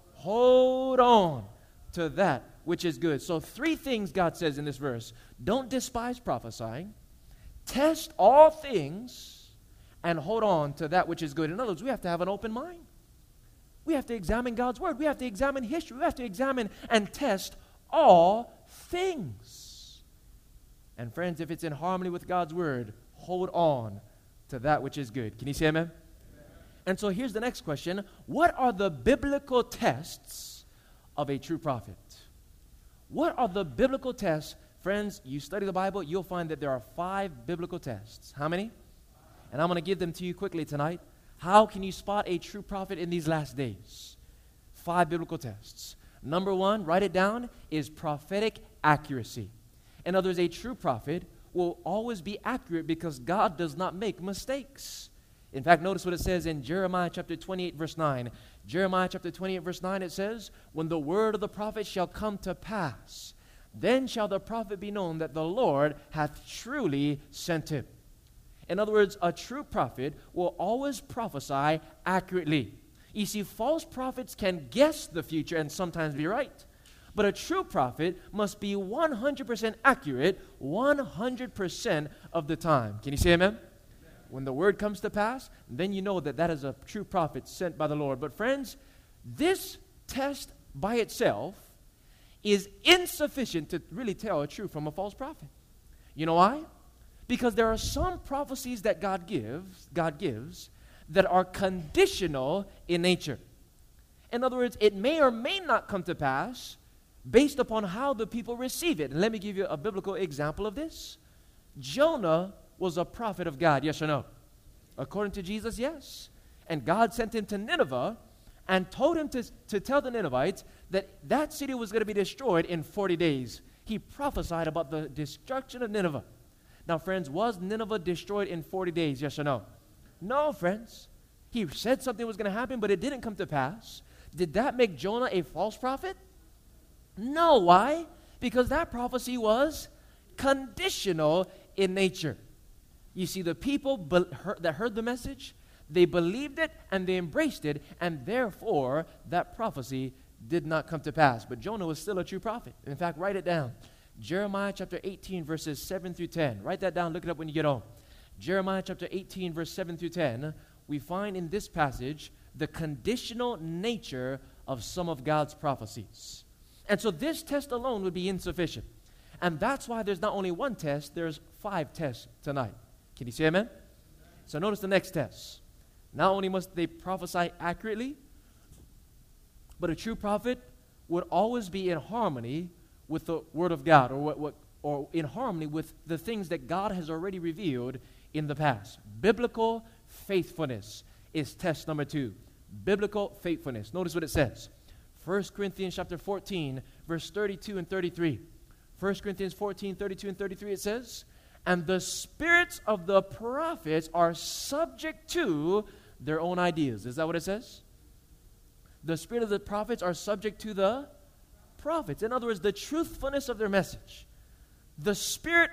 Hold on to that which is good. So 3 things God says in this verse. Don't despise prophesying. Test all things. And hold on to that which is good. In other words, we have to have an open mind. We have to examine God's word. We have to examine history. We have to examine and test all things. And friends, if it's in harmony with God's word, hold on to that which is good. Can you say amen? And so here's the next question. What are the biblical tests of a true prophet? What are the biblical tests? Friends, you study the Bible, you'll find that there are 5 biblical tests. How many? And I'm going to give them to you quickly tonight. How can you spot a true prophet in these last days? 5 biblical tests. Number 1, write it down, is prophetic accuracy. In other words, a true prophet will always be accurate because God does not make mistakes. In fact, notice what it says in Jeremiah chapter 28, verse 9. Jeremiah chapter 28, verse 9, it says, when the word of the prophet shall come to pass, then shall the prophet be known that the Lord hath truly sent him. In other words, a true prophet will always prophesy accurately. You see, false prophets can guess the future and sometimes be right. But a true prophet must be 100% accurate 100% of the time. Can you say amen? When the word comes to pass, then you know that that is a true prophet sent by the Lord. But friends, this test by itself is insufficient to really tell a true from a false prophet. You know why? Because there are some prophecies that God gives that are conditional in nature. In other words, it may or may not come to pass based upon how the people receive it. And let me give you a biblical example of this. Jonah was a prophet of God, yes or no? According to Jesus, yes. And God sent him to Nineveh and told him to tell the Ninevites that that city was going to be destroyed in 40 days. He prophesied about the destruction of Nineveh. Now, friends, was Nineveh destroyed in 40 days, yes or no? No, friends. He said something was going to happen, but it didn't come to pass. Did that make Jonah a false prophet? No. Why? Because that prophecy was conditional in nature. You see, the people that heard the message, they believed it and they embraced it, and therefore that prophecy did not come to pass. But Jonah was still a true prophet. In fact, write it down. Jeremiah chapter 18, verses 7 through 10. Write that down. Look it up when you get home. Jeremiah chapter 18, verse 7 through 10. We find in this passage the conditional nature of some of God's prophecies. And so this test alone would be insufficient. And that's why there's not only one test, there's 5 tests tonight. Can you say amen? So notice the next test. Not only must they prophesy accurately, but a true prophet would always be in harmony with the Word of God, or in harmony with the things that God has already revealed in the past. Biblical faithfulness is test number 2. Biblical faithfulness. Notice what it says. 1 Corinthians chapter 14, verse 32 and 33. 1 Corinthians 14, 32 and 33, it says, "And the spirits of the prophets are subject to their own ideas." Is that what it says? The spirit of the prophets are subject to the prophets. In other words, the truthfulness of their message. The spirit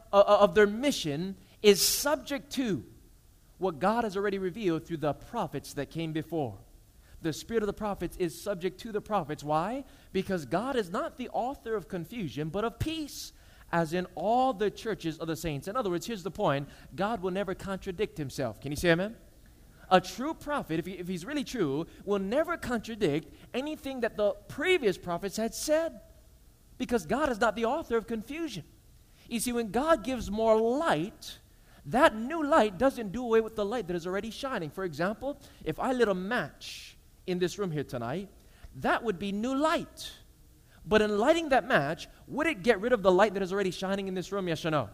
of their mission is subject to what God has already revealed through the prophets that came before. The spirit of the prophets is subject to the prophets. Why? Because God is not the author of confusion, but of peace, as in all the churches of the saints. In other words, here's the point. God will never contradict himself. Can you say amen? A true prophet, if he's really true, will never contradict anything that the previous prophets had said, because God is not the author of confusion. You see, when God gives more light, that new light doesn't do away with the light that is already shining. For example, if I lit a match in this room here tonight, that would be new light. But in lighting that match, would it get rid of the light that is already shining in this room, yes or no?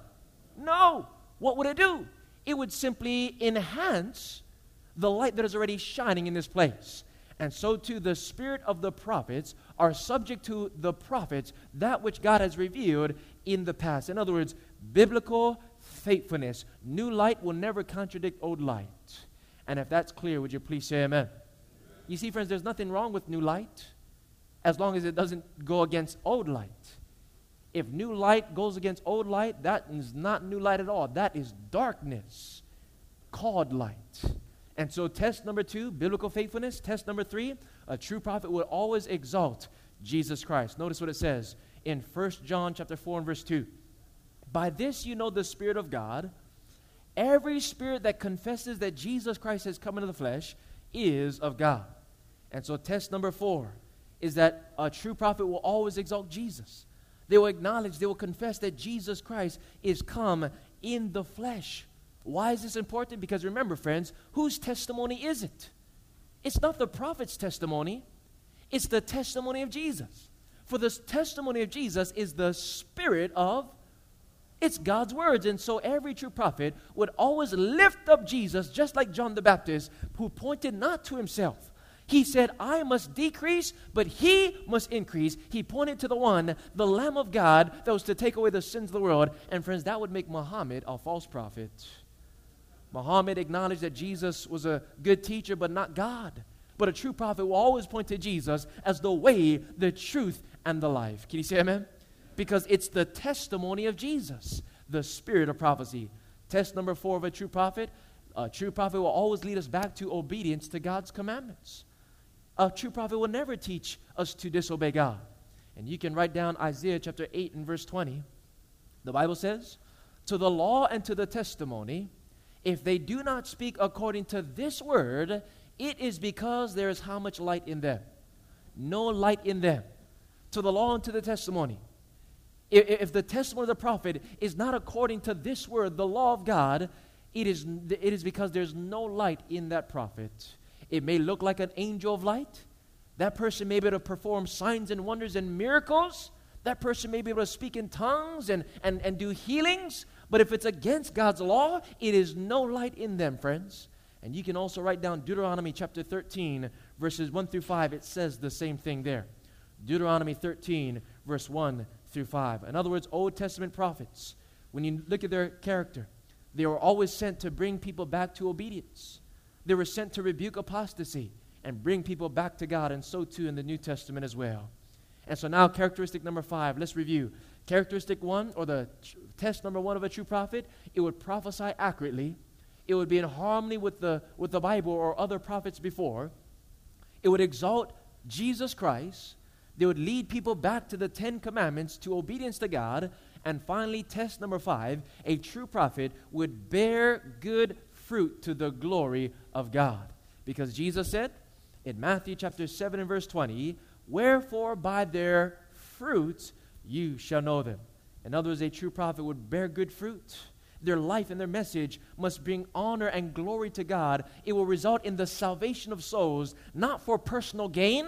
No. What would it do? It would simply enhance the light that is already shining in this place. And so too, the spirit of the prophets are subject to the prophets, that which God has revealed in the past. In other words, biblical faithfulness. New light will never contradict old light. And if that's clear, would you please say amen? You see, friends, there's nothing wrong with new light as long as it doesn't go against old light. If new light goes against old light, that is not new light at all. That is darkness called light. And so test number 2, biblical faithfulness. Test number 3, a true prophet will always exalt Jesus Christ. Notice what it says in 1 John chapter 4 and verse 2. "By this you know the Spirit of God. Every spirit that confesses that Jesus Christ has come into the flesh is of God." And so test number 4 is that a true prophet will always exalt Jesus. They will acknowledge, they will confess that Jesus Christ is come in the flesh. Why is this important? Because remember, friends, whose testimony is it? It's not the prophet's testimony. It's the testimony of Jesus. For the testimony of Jesus is the spirit of, it's God's words. And so every true prophet would always lift up Jesus, just like John the Baptist, who pointed not to himself. He said, "I must decrease, but he must increase." He pointed to the one, the Lamb of God, that was to take away the sins of the world. And friends, that would make Muhammad a false prophet. Muhammad acknowledged that Jesus was a good teacher, but not God. But a true prophet will always point to Jesus as the way, the truth, and the life. Can you say amen? Because it's the testimony of Jesus, the spirit of prophecy. Test number 4 of a true prophet will always lead us back to obedience to God's commandments. a true prophet will never teach us to disobey God. And you can write down Isaiah chapter 8 and verse 20. The Bible says, to the law and to the testimony, if they do not speak according to this word, it is because there is how much light in them? No light in them. To the law and to the testimony. If the testimony of the prophet is not according to this word, the law of God, it is because there's no light in that prophet. It may look like an angel of light. That person may be able to perform signs and wonders and miracles. That person may be able to speak in tongues and do healings. But if it's against God's law, it is no light in them, friends. And you can also write down Deuteronomy chapter 13, verses 1 through 5. It says the same thing there. Deuteronomy 13, verse 1 through 5. In other words, Old Testament prophets, when you look at their character, they were always sent to bring people back to obedience. They were sent to rebuke apostasy and bring people back to God, and so too in the New Testament as well. And so now characteristic number 5, let's review. Characteristic 1, or the test number 1 of a true prophet, it would prophesy accurately. It would be in harmony with the Bible or other prophets before. It would exalt Jesus Christ. They would lead people back to the 10 Commandments, to obedience to God. And finally, test number 5, a true prophet would bear good fruit to the glory of God. Because Jesus said in Matthew chapter 7 and verse 20, wherefore by their fruits you shall know them. In other words, a true prophet would bear good fruit. Their life and their message must bring honor and glory to God. It will result in the salvation of souls, not for personal gain,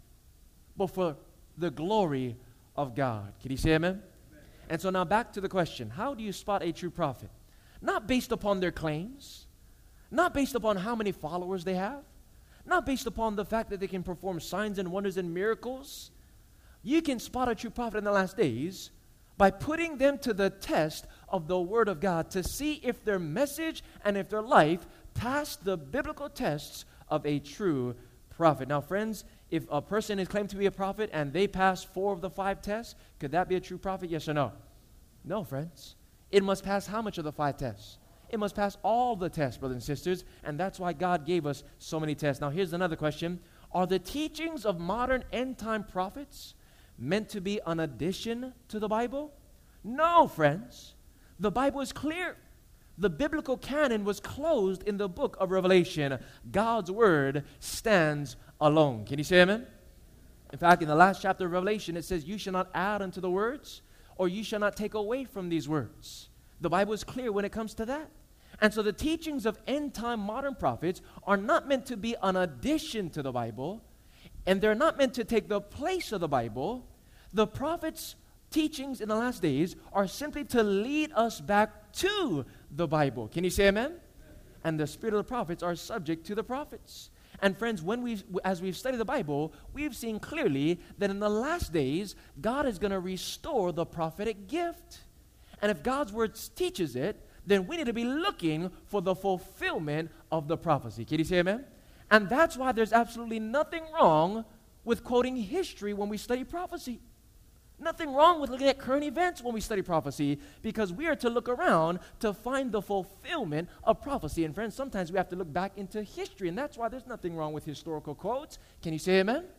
but for the glory of God. Can you say amen? Amen? And so now back to the question, how do you spot a true prophet? Not based upon their claims, not based upon how many followers they have, not based upon the fact that they can perform signs and wonders and miracles. You can spot a true prophet in the last days by putting them to the test of the Word of God to see if their message and if their life pass the biblical tests of a true prophet. Now, friends, if a person is claimed to be a prophet and they pass 4 of the 5 tests, could that be a true prophet? Yes or no? No, friends. It must pass how much of the 5 tests? It must pass all the tests, brothers and sisters, and that's why God gave us so many tests. Now, here's another question. Are the teachings of modern end-time prophets meant to be an addition to the Bible? No, friends. The Bible is clear. The biblical canon was closed in the book of Revelation. God's word stands alone. Can you say amen? In fact, in the last chapter of Revelation, it says, you shall not add unto the words, or you shall not take away from these words. The Bible is clear when it comes to that. And so the teachings of end-time modern prophets are not meant to be an addition to the Bible, and they're not meant to take the place of the Bible. The prophets' teachings in the last days are simply to lead us back to the Bible. Can you say amen? And the spirit of the prophets are subject to the prophets. And friends, as we've studied the Bible, we've seen clearly that in the last days, God is going to restore the prophetic gift. And if God's word teaches it, then we need to be looking for the fulfillment of the prophecy. Can you say amen? And that's why there's absolutely nothing wrong with quoting history when we study prophecy. Nothing wrong with looking at current events when we study prophecy, because we are to look around to find the fulfillment of prophecy. And friends, sometimes we have to look back into history, and that's why there's nothing wrong with historical quotes. Can you say amen?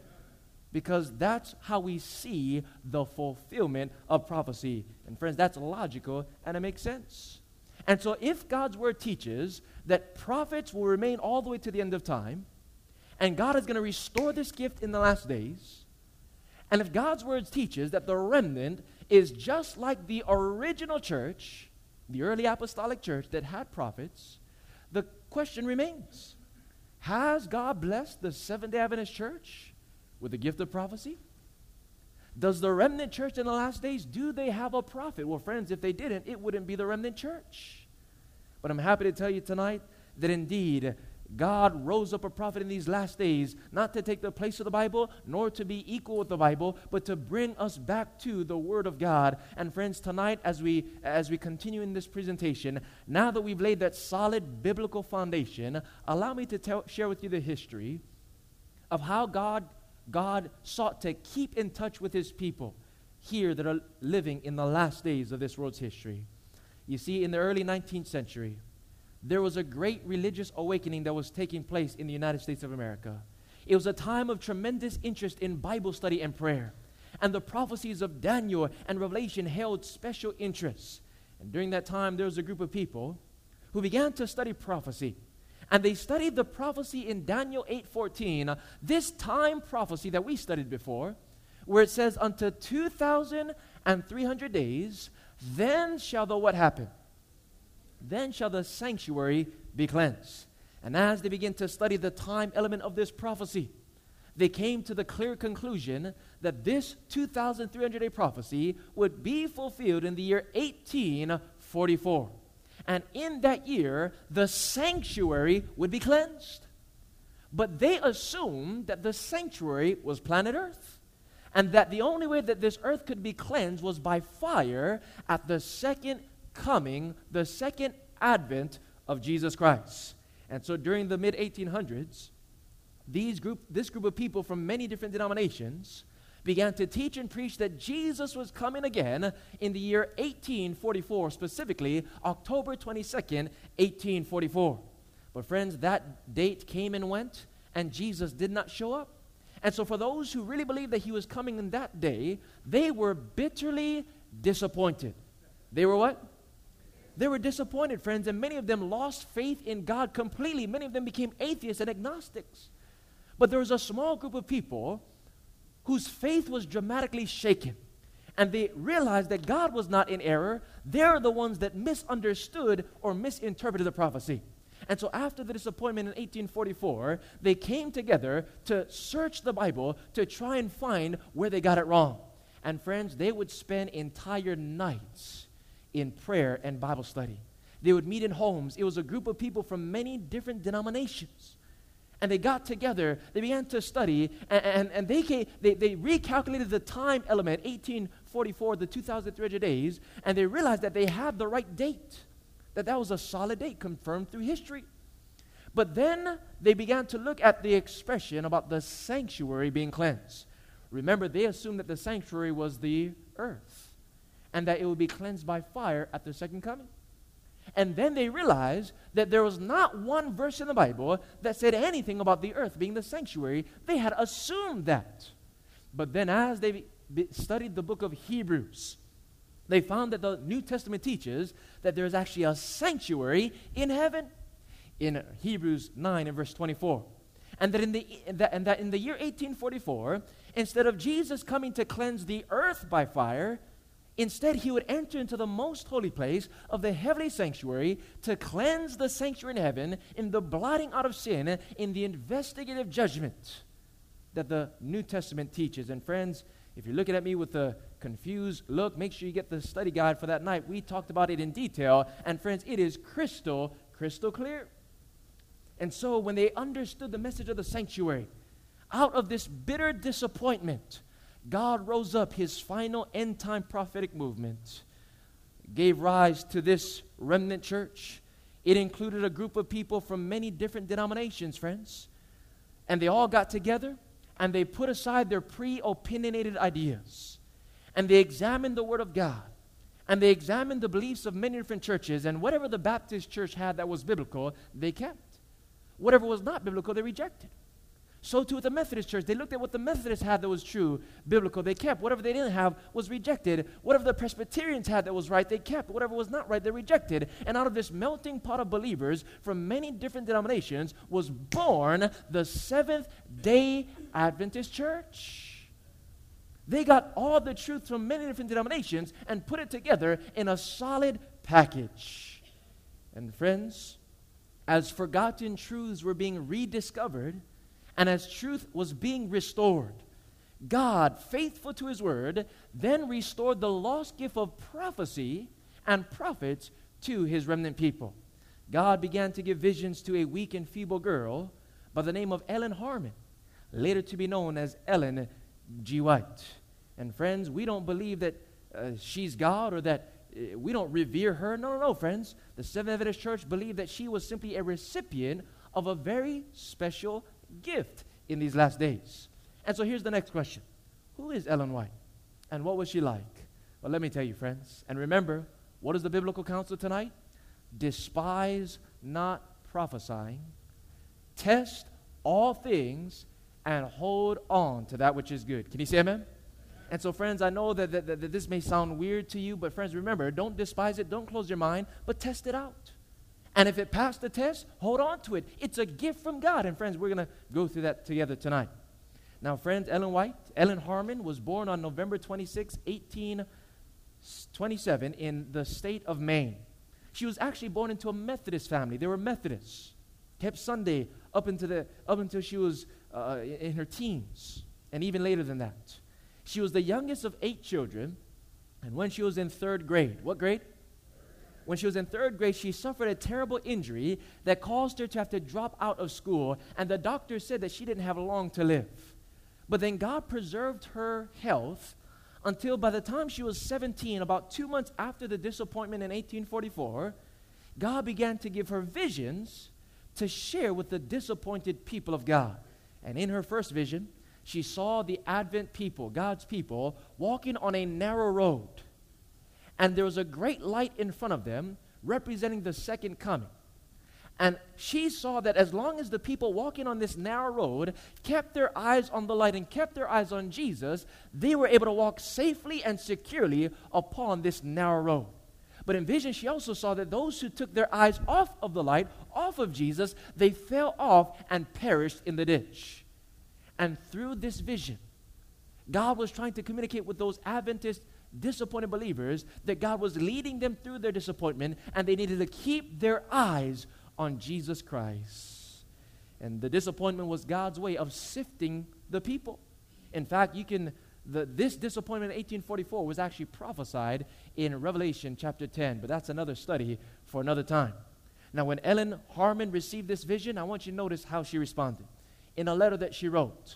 Because that's how we see the fulfillment of prophecy. And friends, that's logical and it makes sense. And so if God's word teaches that prophets will remain all the way to the end of time, and God is going to restore this gift in the last days, and if God's word teaches that the remnant is just like the original church, the early apostolic church that had prophets, the question remains, has God blessed the Seventh-day Adventist church with the gift of prophecy? Does the remnant church in the last days, do they have a prophet? Well, friends, if they didn't, it wouldn't be the remnant church. But I'm happy to tell you tonight that indeed God rose up a prophet in these last days, not to take the place of the Bible, nor to be equal with the Bible, but to bring us back to the Word of God. And friends, tonight as we continue in this presentation, now that we've laid that solid biblical foundation, allow me to share with you the history of how God sought to keep in touch with his people here that are living in the last days of this world's history. You see, in the early 19th century, there was a great religious awakening that was taking place in the United States of America. It was a time of tremendous interest in Bible study and prayer. And the prophecies of Daniel and Revelation held special interest. And during that time, there was a group of people who began to study prophecy. And they studied the prophecy in Daniel 8:14, this time prophecy that we studied before, where it says, unto 2,300 days, then shall the what happen? Then shall the sanctuary be cleansed. And as they begin to study the time element of this prophecy, they came to the clear conclusion that this 2,300-day prophecy would be fulfilled in the year 1844. And in that year, the sanctuary would be cleansed. But they assumed that the sanctuary was planet Earth, and that the only way that this earth could be cleansed was by fire at the second coming, the second advent of Jesus Christ. And so during the mid-1800s, this group of people from many different denominations began to teach and preach that Jesus was coming again in the year 1844, specifically October 22nd, 1844. But friends, that date came and went, and Jesus did not show up. And so for those who really believed that he was coming in that day, they were bitterly disappointed. They were what? They were disappointed, friends, and many of them lost faith in God completely. Many of them became atheists and agnostics. But there was a small group of people whose faith was dramatically shaken. And they realized that God was not in error. They're the ones that misunderstood or misinterpreted the prophecy. And so after the disappointment in 1844, they came together to search the Bible to try and find where they got it wrong. And friends, they would spend entire nights in prayer and Bible study. They would meet in homes. It was a group of people from many different denominations. And they got together, they began to study, and they recalculated the time element, 1844, the 2,300 days, and they realized that they had the right date, that was a solid date confirmed through history. But then they began to look at the expression about the sanctuary being cleansed. Remember, they assumed that the sanctuary was the earth, and that it would be cleansed by fire at the second coming. And then they realized that there was not one verse in the Bible that said anything about the earth being the sanctuary. They had assumed that. But then as they studied the book of Hebrews, they found that the New Testament teaches that there is actually a sanctuary in heaven in Hebrews 9 and verse 24. And that in the year 1844, instead of Jesus coming to cleanse the earth by fire, instead, he would enter into the most holy place of the heavenly sanctuary to cleanse the sanctuary in heaven in the blotting out of sin, in the investigative judgment that the New Testament teaches. And friends, if you're looking at me with a confused look, make sure you get the study guide for that night. We talked about it in detail. And friends, it is crystal clear. And so when they understood the message of the sanctuary, out of this bitter disappointment, God rose up his final end-time prophetic movement, gave rise to this remnant church. It included a group of people from many different denominations, friends. And they all got together, and they put aside their pre-opinionated ideas. And they examined the Word of God. And they examined the beliefs of many different churches. And whatever the Baptist church had that was biblical, they kept. Whatever was not biblical, they rejected. So too with the Methodist church. They looked at what the Methodists had that was true, biblical, they kept. Whatever they didn't have was rejected. Whatever the Presbyterians had that was right, they kept. Whatever was not right, they rejected. And out of this melting pot of believers from many different denominations was born the Seventh-day Adventist Church. They got all the truth from many different denominations and put it together in a solid package. And friends, as forgotten truths were being rediscovered, and as truth was being restored, God, faithful to his word, then restored the lost gift of prophecy and prophets to his remnant people. God began to give visions to a weak and feeble girl by the name of Ellen Harmon, later to be known as Ellen G. White. And friends, we don't believe that she's God or that we don't revere her. No, friends. The Seventh Adventist Church believed that she was simply a recipient of a very special gift in these last days. And so here's the next question. Who is Ellen White? And what was she like? Well, let me tell you, friends. And remember, what is the biblical counsel tonight? Despise not prophesying. Test all things and hold on to that which is good. Can you say amen? And so, friends, I know that this may sound weird to you, but friends, remember, don't despise it, don't close your mind, but test it out. And if it passed the test, hold on to it. It's a gift from God. And friends, we're going to go through that together tonight. Now, friends, Ellen Harmon was born on November 26, 1827 in the state of Maine. She was actually born into a Methodist family. They were Methodists. Kept Sunday up until she was in her teens, and even later than that. She was the youngest of 8 children, and when she was in 3rd grade, what grade? When she was in 3rd grade, she suffered a terrible injury that caused her to have to drop out of school, and the doctor said that she didn't have long to live. But then God preserved her health until by the time she was 17, about 2 months after the disappointment in 1844, God began to give her visions to share with the disappointed people of God. And in her first vision, she saw the Advent people, God's people, walking on a narrow road. And there was a great light in front of them representing the second coming. And she saw that as long as the people walking on this narrow road kept their eyes on the light and kept their eyes on Jesus, they were able to walk safely and securely upon this narrow road. But in vision, she also saw that those who took their eyes off of the light, off of Jesus, they fell off and perished in the ditch. And through this vision, God was trying to communicate with those Adventist disappointed believers that God was leading them through their disappointment, and they needed to keep their eyes on Jesus Christ. And the disappointment was God's way of sifting the people. In fact, this disappointment in 1844 was actually prophesied in Revelation chapter 10, but that's another study for another time. Now, when Ellen Harmon received this vision, I want you to notice how she responded. In a letter that she wrote,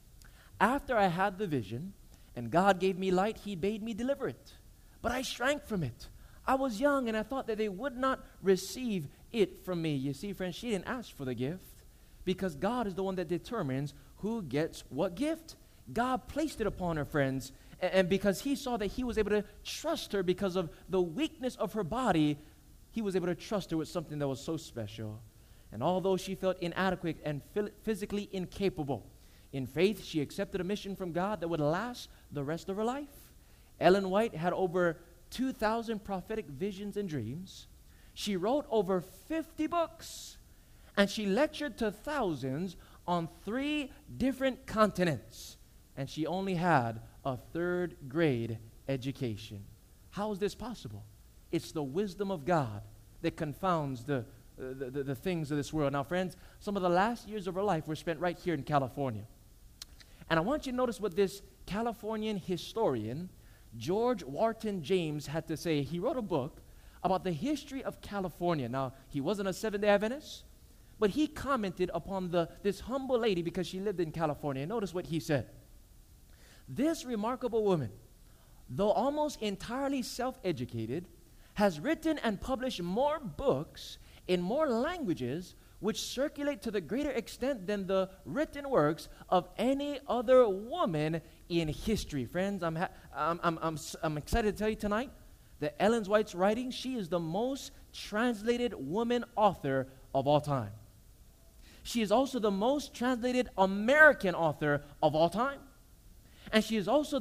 "After I had the vision, and God gave me light, He bade me deliver it. But I shrank from it. I was young, and I thought that they would not receive it from me." You see, friends, she didn't ask for the gift, because God is the one that determines who gets what gift. God placed it upon her, friends, and because He saw that He was able to trust her because of the weakness of her body, He was able to trust her with something that was so special. And although she felt inadequate and physically incapable, in faith, she accepted a mission from God that would last the rest of her life. Ellen White had over 2,000 prophetic visions and dreams. She wrote over 50 books, and she lectured to thousands on 3 different continents, and she only had a 3rd grade education. How is this possible? It's the wisdom of God that confounds the things of this world. Now, friends, some of the last years of her life were spent right here in California. And I want you to notice what this Californian historian, George Wharton James, had to say. He wrote a book about the history of California. Now, he wasn't a Seventh-day Adventist, but he commented upon this humble lady because she lived in California. Notice what he said. "This remarkable woman, though almost entirely self-educated, has written and published more books in more languages which circulate to the greater extent than the written works of any other woman in history." Friends, I'm excited to tell you tonight that Ellen White's writing, she is the most translated woman author of all time. She is also the most translated American author of all time. And she is also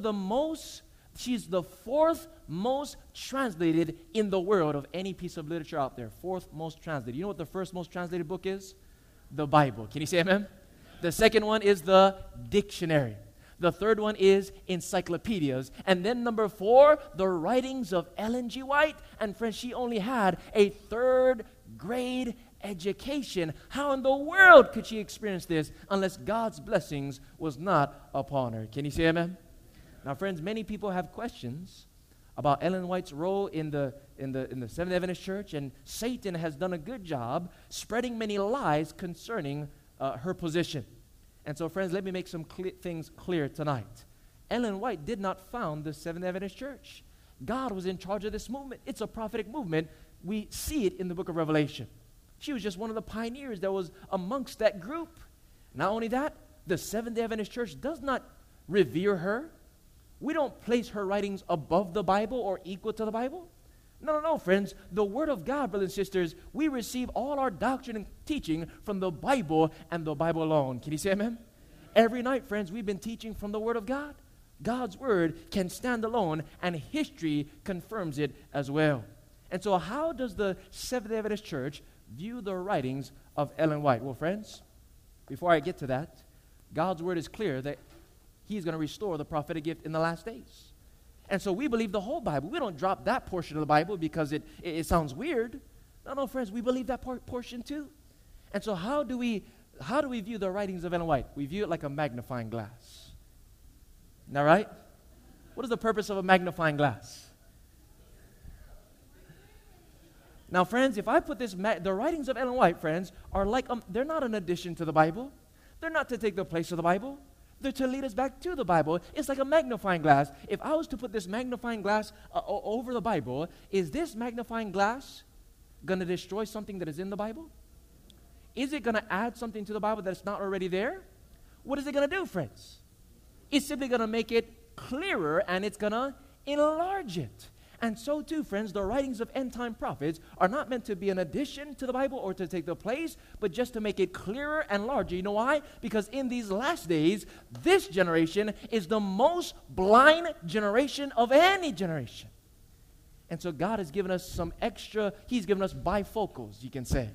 she's the 4th most translated in the world of any piece of literature out there. 4th most translated. You know what the first most translated book is? The Bible. Can you say amen? The second one is the dictionary. The third one is encyclopedias. And then number 4, the writings of Ellen G. White. And friends, she only had a 3rd grade education. How in the world could she experience this unless God's blessings was not upon her? Can you say amen? Now, friends, many people have questions about Ellen White's role in the Seventh-day Adventist Church, and Satan has done a good job spreading many lies concerning her position. And so, friends, let me make some things clear tonight. Ellen White did not found the Seventh-day Adventist Church. God was in charge of this movement. It's a prophetic movement. We see it in the book of Revelation. She was just one of the pioneers that was amongst that group. Not only that, the Seventh-day Adventist Church does not revere her. We don't place her writings above the Bible or equal to the Bible. No, friends. The Word of God, brothers and sisters, we receive all our doctrine and teaching from the Bible and the Bible alone. Can you say amen? Every night, friends, we've been teaching from the Word of God. God's Word can stand alone, and history confirms it as well. And so how does the Seventh-day Adventist Church view the writings of Ellen White? Well, friends, before I get to that, God's Word is clear that He's going to restore the prophetic gift in the last days. And so we believe the whole Bible. We don't drop that portion of the Bible because it sounds weird. No, friends, we believe that portion too. And so how do we view the writings of Ellen White? We view it like a magnifying glass. Isn't that right? What is the purpose of a magnifying glass? Now, friends, if I put this, the writings of Ellen White, friends, are like, they're not an addition to the Bible. They're not to take the place of the Bible. They're to lead us back to the Bible. It's like a magnifying glass. If I was to put this magnifying glass over the Bible, is this magnifying glass going to destroy something that is in the Bible? Is it going to add something to the Bible that's not already there? What is it going to do, friends? It's simply going to make it clearer, and it's going to enlarge it. And so too, friends, the writings of end-time prophets are not meant to be an addition to the Bible or to take the place, but just to make it clearer and larger. You know why? Because in these last days, this generation is the most blind generation of any generation. And so God has given us some extra, He's given us bifocals, you can say,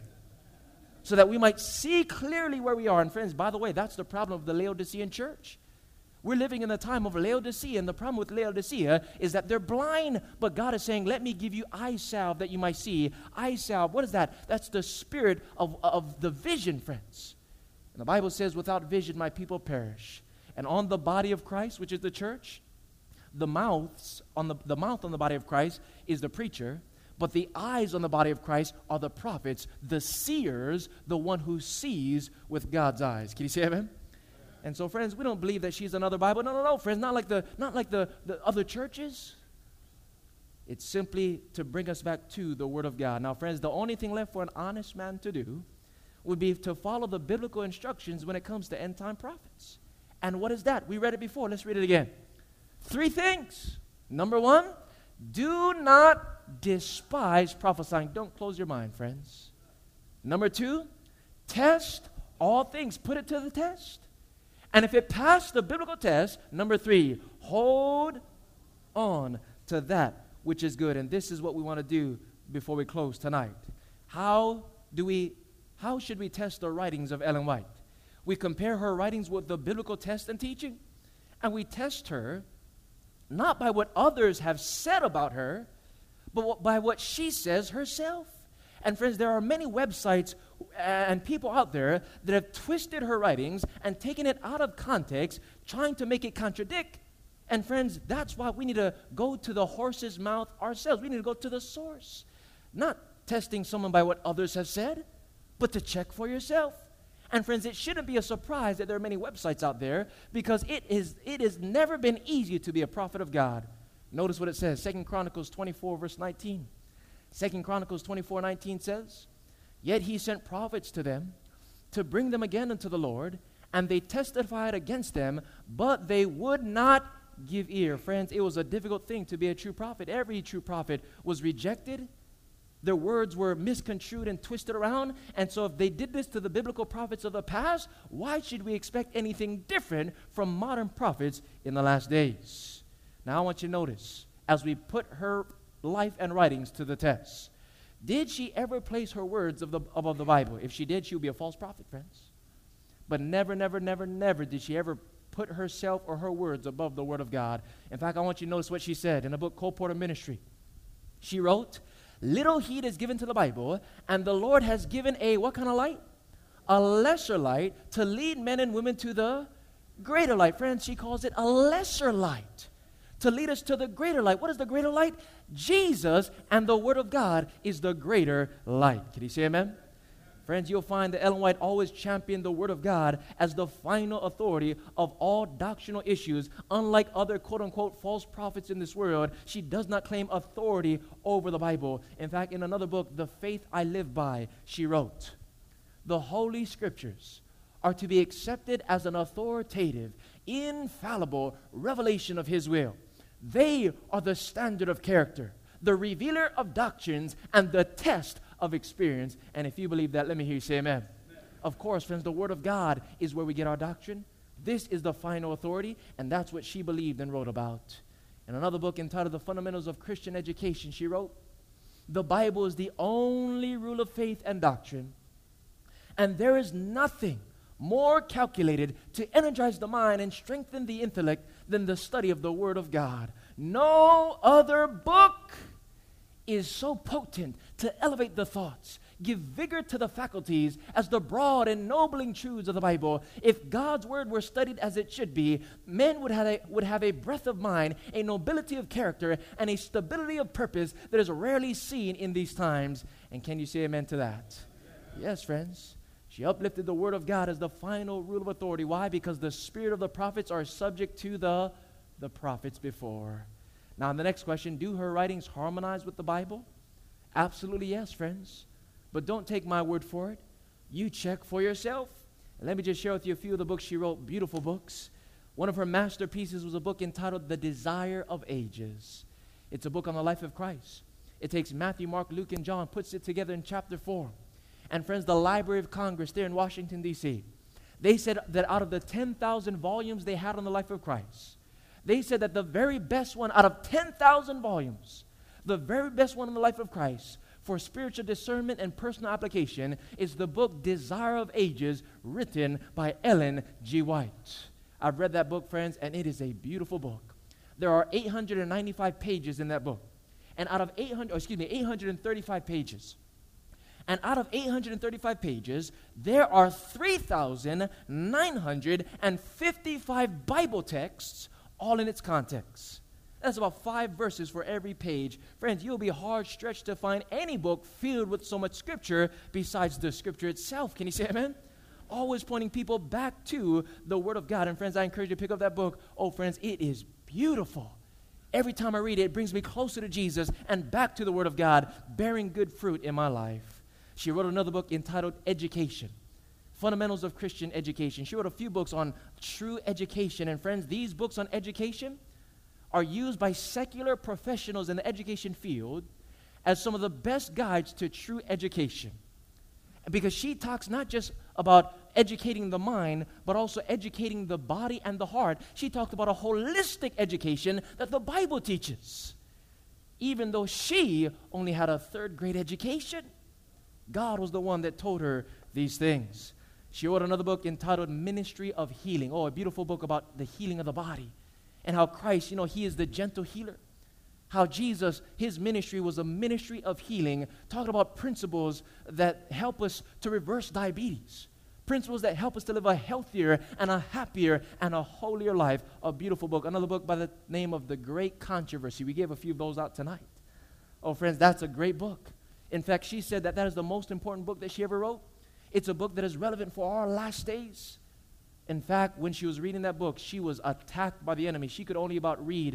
so that we might see clearly where we are. And friends, by the way, that's the problem of the Laodicean church. We're living in the time of Laodicea, and the problem with Laodicea is that they're blind, but God is saying, let me give you eye salve that you might see. Eye salve, what is that? That's the spirit of the vision, friends. And the Bible says, without vision, my people perish. And on the body of Christ, which is the church, the mouth on the body of Christ is the preacher, but the eyes on the body of Christ are the prophets, the seers, the one who sees with God's eyes. Can you say amen? And so, friends, we don't believe that she's another Bible. No, friends, not like the other churches. It's simply to bring us back to the Word of God. Now, friends, the only thing left for an honest man to do would be to follow the biblical instructions when it comes to end-time prophets. And what is that? We read it before. Let's read it again. 3 things. Number 1, do not despise prophesying. Don't close your mind, friends. Number 2, test all things. Put it to the test. And if it passed the biblical test, number 3, hold on to that which is good. And this is what we want to do before we close tonight. How should we test the writings of Ellen White? We compare her writings with the biblical test and teaching. And we test her not by what others have said about her, but by what she says herself. And friends, there are many websites and people out there that have twisted her writings and taken it out of context, trying to make it contradict. And friends, that's why we need to go to the horse's mouth ourselves. We need to go to the source. Not testing someone by what others have said, but to check for yourself. And friends, it shouldn't be a surprise that there are many websites out there, because it has never been easy to be a prophet of God. Notice what it says, 2 Chronicles 24, verse 19. 2 Chronicles 24:19 says, yet he sent prophets to them to bring them again unto the Lord, and they testified against them, but they would not give ear. Friends, it was a difficult thing to be a true prophet. Every true prophet was rejected. Their words were misconstrued and twisted around. And so if they did this to the biblical prophets of the past, why should we expect anything different from modern prophets in the last days? Now I want you to notice, as we put her life and writings to the test, did she ever place her words above the Bible? If she did, she would be a false prophet, friends. But never did she ever put herself or her words above the Word of God. In fact, I want you to notice what she said in the book Cole Porter Ministry. She wrote, little heed is given to the Bible, and the Lord has given what kind of light? A lesser light to lead men and women to the greater light. Friends, she calls it a lesser light to lead us to the greater light. What is the greater light? Jesus, and the Word of God is the greater light. Can you say amen? Friends, you'll find that Ellen White always championed the Word of God as the final authority of all doctrinal issues. Unlike other quote-unquote false prophets in this world, she does not claim authority over the Bible. In fact, in another book, The Faith I Live By, she wrote, the Holy Scriptures are to be accepted as an authoritative, infallible revelation of His will. They are the standard of character, the revealer of doctrines, and the test of experience. And if you believe that, let me hear you say amen. Of course, friends, the Word of God is where we get our doctrine. This is the final authority, and that's what she believed and wrote about. In another book entitled The Fundamentals of Christian Education, she wrote, "The Bible is the only rule of faith and doctrine, and there is nothing more calculated to energize the mind and strengthen the intellect than the study of the Word of God. No other book is so potent to elevate the thoughts, give vigor to the faculties as the broad and ennobling truths of the Bible. If God's Word were studied as it should be, men would have a breadth of mind, a nobility of character, and a stability of purpose that is rarely seen in these times." And can you say amen to that? Yes, friends. She uplifted the Word of God as the final rule of authority. Why? Because the spirit of the prophets are subject to the prophets before. Now, the next question, do her writings harmonize with the Bible? Absolutely yes, friends. But don't take my word for it. You check for yourself. And let me just share with you a few of the books she wrote, beautiful books. One of her masterpieces was a book entitled The Desire of Ages. It's a book on the life of Christ. It takes Matthew, Mark, Luke, and John, puts it together in chapter 4. And friends, the Library of Congress there in Washington, D.C., they said that out of the 10,000 volumes they had on the life of Christ, they said that the very best one out of 10,000 volumes, the very best one in the life of Christ for spiritual discernment and personal application is the book Desire of Ages, written by Ellen G. White. I've read that book, friends, and it is a beautiful book. There are 895 pages in that book. And out of 835 pages. And out of 835 pages, there are 3,955 Bible texts, all in its context. That's about 5 verses for every page. Friends, you'll be hard stretched to find any book filled with so much scripture besides the scripture itself. Can you say amen? Always pointing people back to the Word of God. And friends, I encourage you to pick up that book. Oh, friends, it is beautiful. Every time I read it, it brings me closer to Jesus and back to the Word of God, bearing good fruit in my life. She wrote another book entitled Education, Fundamentals of Christian Education. She wrote a few books on true education. And friends, these books on education are used by secular professionals in the education field as some of the best guides to true education. Because she talks not just about educating the mind, but also educating the body and the heart. She talked about a holistic education that the Bible teaches. Even though she only had a 3rd grade education, God was the one that told her these things. She wrote another book entitled Ministry of Healing. Oh, a beautiful book about the healing of the body. And how Christ, He is the gentle healer. How Jesus, His ministry was a ministry of healing, talking about principles that help us to reverse diabetes. Principles that help us to live a healthier and a happier and a holier life. A beautiful book. Another book by the name of The Great Controversy. We gave a few of those out tonight. Oh, friends, that's a great book. In fact, she said that is the most important book that she ever wrote. It's a book that is relevant for our last days. In fact, when she was reading that book, she was attacked by the enemy. She could only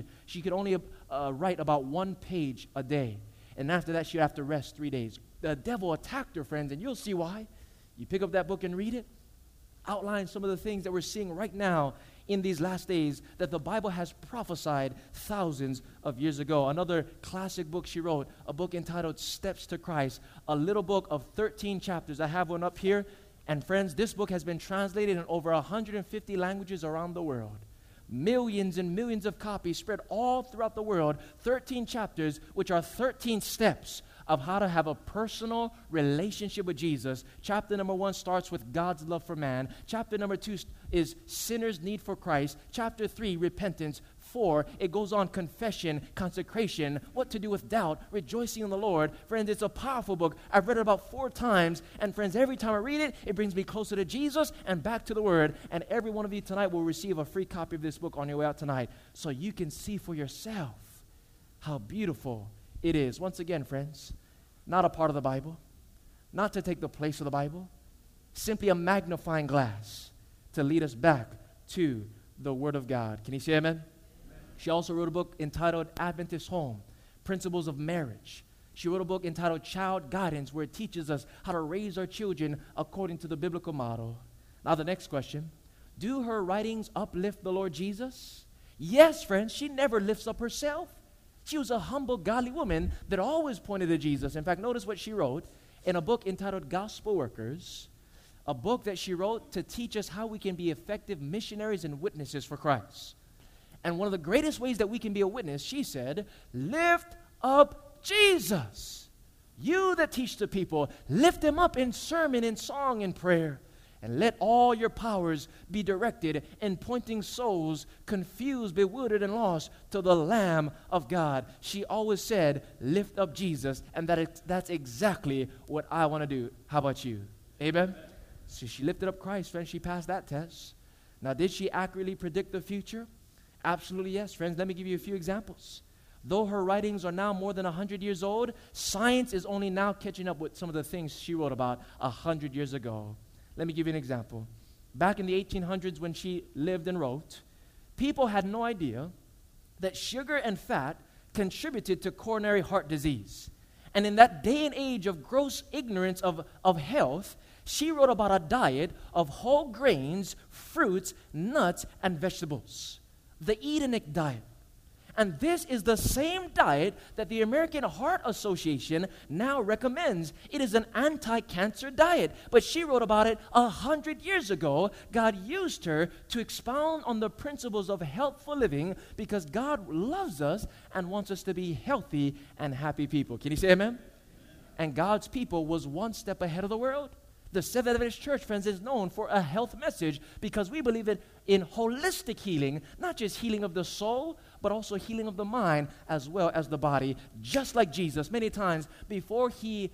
write about 1 page a day. And after that, she'd have to rest 3 days. The devil attacked her, friends, and you'll see why. You pick up that book and read it. Outline some of the things that we're seeing right now in these last days that the Bible has prophesied thousands of years ago. Another classic book she wrote, a book entitled Steps to Christ, a little book of 13 chapters. I have one up here. And friends, this book has been translated in over 150 languages around the world. Millions and millions of copies spread all throughout the world. 13 chapters, which are 13 steps of how to have a personal relationship with Jesus. Chapter number 1 starts with God's love for man. Chapter number 2 is sinners' need for Christ. Chapter 3, repentance. 4, it goes on confession, consecration, what to do with doubt, rejoicing in the Lord. Friends, it's a powerful book. I've read it about 4 times. And friends, every time I read it, it brings me closer to Jesus and back to the Word. And every one of you tonight will receive a free copy of this book on your way out tonight, so you can see for yourself how beautiful it is. Once again, friends, not a part of the Bible, not to take the place of the Bible, simply a magnifying glass to lead us back to the Word of God. Can you say amen? She also wrote a book entitled Adventist Home, Principles of Marriage. She wrote a book entitled Child Guidance, where it teaches us how to raise our children according to the biblical model. Now the next question, do her writings uplift the Lord Jesus? Yes, friends, she never lifts up herself. She was a humble, godly woman that always pointed to Jesus. In fact, notice what she wrote in a book entitled Gospel Workers. a book that she wrote to teach us how we can be effective missionaries and witnesses for Christ. And one of the greatest ways that we can be a witness, she said, lift up Jesus. You that teach the people, lift them up in sermon, in song, in prayer. And let all your powers be directed in pointing souls, confused, bewildered, and lost, to the Lamb of God. She always said, lift up Jesus. And that's exactly what I want to do. How about you? Amen? So she lifted up Christ, friends. She passed that test. Now, did she accurately predict the future? Absolutely yes, friends. Let me give you a few examples. Though her writings are now more than 100 years old, science is only now catching up with some of the things she wrote about 100 years ago. Let me give you an example. Back in the 1800s when she lived and wrote, people had no idea that sugar and fat contributed to coronary heart disease. And in that day and age of gross ignorance of health, she wrote about a diet of whole grains, fruits, nuts, and vegetables. The Edenic diet. And this is the same diet that the American Heart Association now recommends. It is an anti-cancer diet. But she wrote about it 100 years ago. God used her to expound on the principles of healthful living because God loves us and wants us to be healthy and happy people. Can you say amen? And God's people was one step ahead of the world. The Seventh Adventist Church, friends, is known for a health message because we believe in holistic healing, not just healing of the soul, but also healing of the mind as well as the body. Just like Jesus, many times before he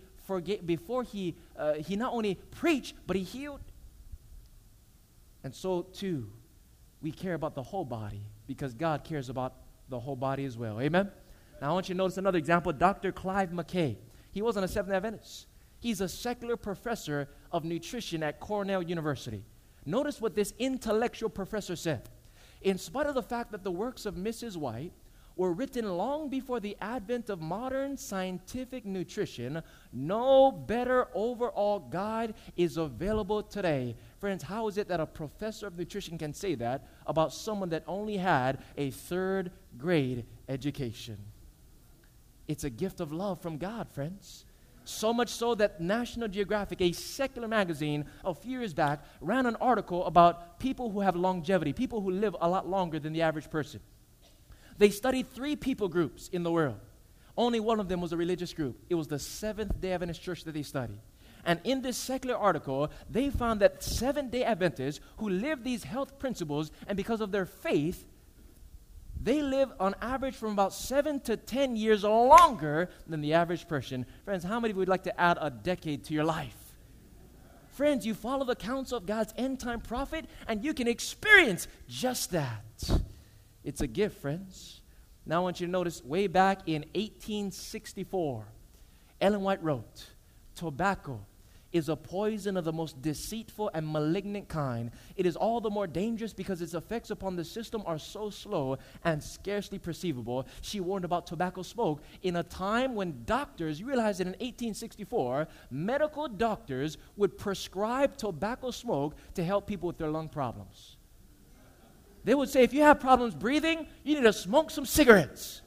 not only preached, but he healed. And so, too, we care about the whole body because God cares about the whole body as well. Amen? Now, I want you to notice another example. Dr. Clive McKay. He wasn't a Seventh Adventist. He's a secular professor of nutrition at Cornell University. Notice what this intellectual professor said. In spite of the fact that the works of Mrs. White were written long before the advent of modern scientific nutrition, no better overall guide is available today. Friends, how is it that a professor of nutrition can say that about someone that only had a third grade education? It's a gift of love from God, friends. So much so that National Geographic, a secular magazine, a few years back, ran an article about people who have longevity, people who live a lot longer than the average person. They studied 3 people groups in the world. Only one of them was a religious group. It was the Seventh-day Adventist Church that they studied. And in this secular article, they found that Seventh-day Adventists who live these health principles, and because of their faith, they live on average from about 7 to 10 years longer than the average person. Friends, how many of you would like to add a decade to your life? Friends, you follow the counsel of God's end-time prophet, and you can experience just that. It's a gift, friends. Now I want you to notice, way back in 1864, Ellen White wrote, "Tobacco is a poison of the most deceitful and malignant kind. It is all the more dangerous because its effects upon the system are so slow and scarcely perceivable." She warned about tobacco smoke in a time when doctors, you realize that in 1864, medical doctors would prescribe tobacco smoke to help people with their lung problems. They would say, if you have problems breathing, you need to smoke some cigarettes.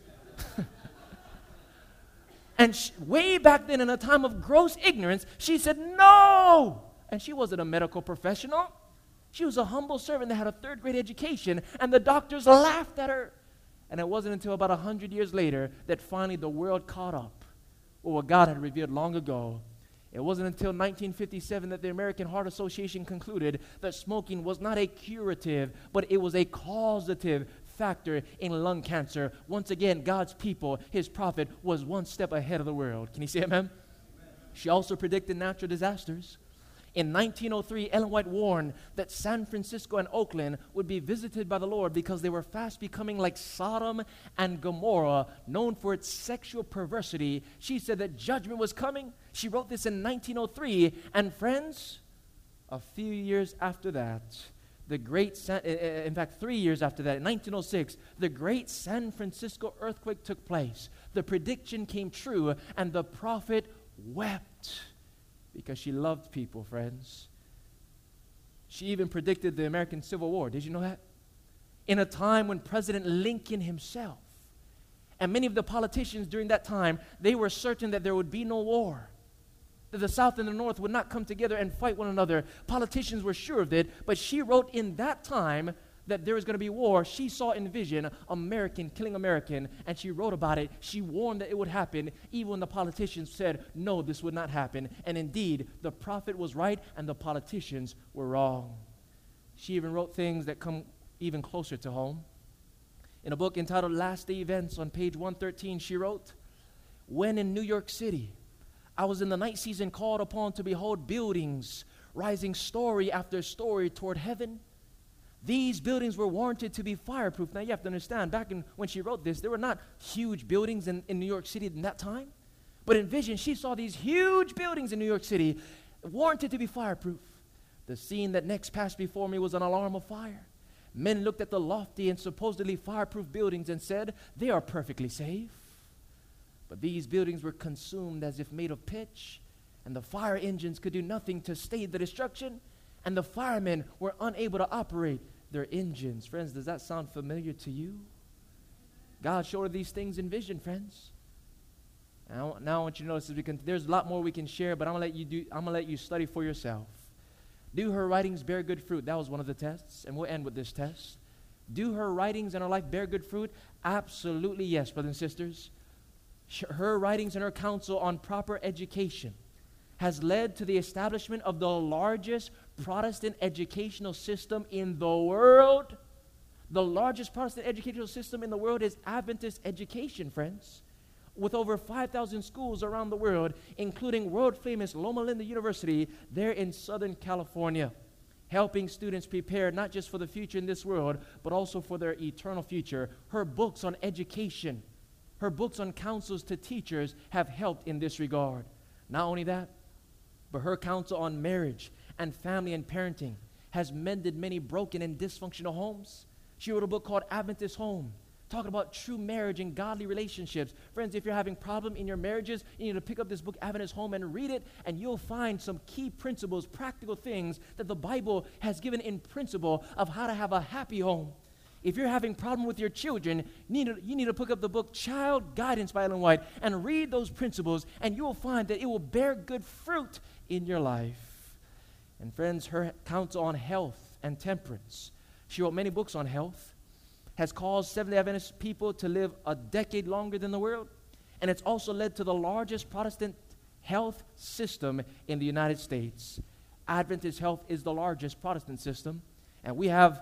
And way back then, in a time of gross ignorance, she said, no! And she wasn't a medical professional. She was a humble servant that had a third-grade education, and the doctors laughed at her. And it wasn't until about 100 years later that finally the world caught up with what God had revealed long ago. It wasn't until 1957 that the American Heart Association concluded that smoking was not a curative, but it was a causative factor in lung cancer. Once again, God's people, his prophet, was one step ahead of the world. Can you say amen? She also predicted natural disasters. In 1903, Ellen White warned that San Francisco and Oakland would be visited by the Lord because they were fast becoming like Sodom and Gomorrah, known for its sexual perversity. She said that judgment was coming. She wrote this in 1903. And friends, a few years after that, in fact, 3 years after that, in 1906, the great San Francisco earthquake took place. The prediction came true, and the prophet wept because she loved people, friends. She even predicted the American Civil War. Did you know that? In a time when President Lincoln himself and many of the politicians during that time, they were certain that there would be no war. that the South and the North would not come together and fight one another. Politicians were sure of it, but she wrote in that time that there was going to be war. She saw in vision American killing American, and she wrote about it. She warned that it would happen, even when the politicians said, no, this would not happen. And indeed, the prophet was right, and the politicians were wrong. She even wrote things that come even closer to home. In a book entitled Last Day Events, on page 113, she wrote, when in New York City, I was in the night season called upon to behold buildings rising story after story toward heaven. These buildings were warranted to be fireproof. Now you have to understand, back when she wrote this, there were not huge buildings in New York City in that time. But in vision, she saw these huge buildings in New York City warranted to be fireproof. The scene that next passed before me was an alarm of fire. Men looked at the lofty and supposedly fireproof buildings and said, they are perfectly safe. But these buildings were consumed as if made of pitch, and the fire engines could do nothing to stay the destruction, and the firemen were unable to operate their engines. Friends, does that sound familiar to you? God showed her these things in vision, friends. Now I want you to notice, there's a lot more we can share, but I'm going to let you study for yourself. Do her writings bear good fruit? That was one of the tests, and we'll end with this test. Do her writings and her life bear good fruit? Absolutely yes, brothers and sisters. Her writings and her counsel on proper education has led to the establishment of the largest Protestant educational system in the world. The largest Protestant educational system in the world is Adventist education, friends, with over 5,000 schools around the world, including world-famous Loma Linda University there in Southern California, helping students prepare not just for the future in this world, but also for their eternal future. Her books on education, her books on counsels to teachers have helped in this regard. Not only that, but her counsel on marriage and family and parenting has mended many broken and dysfunctional homes. She wrote a book called Adventist Home, talking about true marriage and godly relationships. Friends, if you're having problem in your marriages, you need to pick up this book, Adventist Home, and read it, and you'll find some key principles, practical things that the Bible has given in principle of how to have a happy home. If you're having problem with your children, you need to pick up the book Child Guidance by Ellen White and read those principles, and you will find that it will bear good fruit in your life. And friends, her counsel on health and temperance. She wrote many books on health, has caused Seventh-day Adventist people to live a decade longer than the world, and it's also led to the largest Protestant health system in the United States. Adventist Health is the largest Protestant system, and we have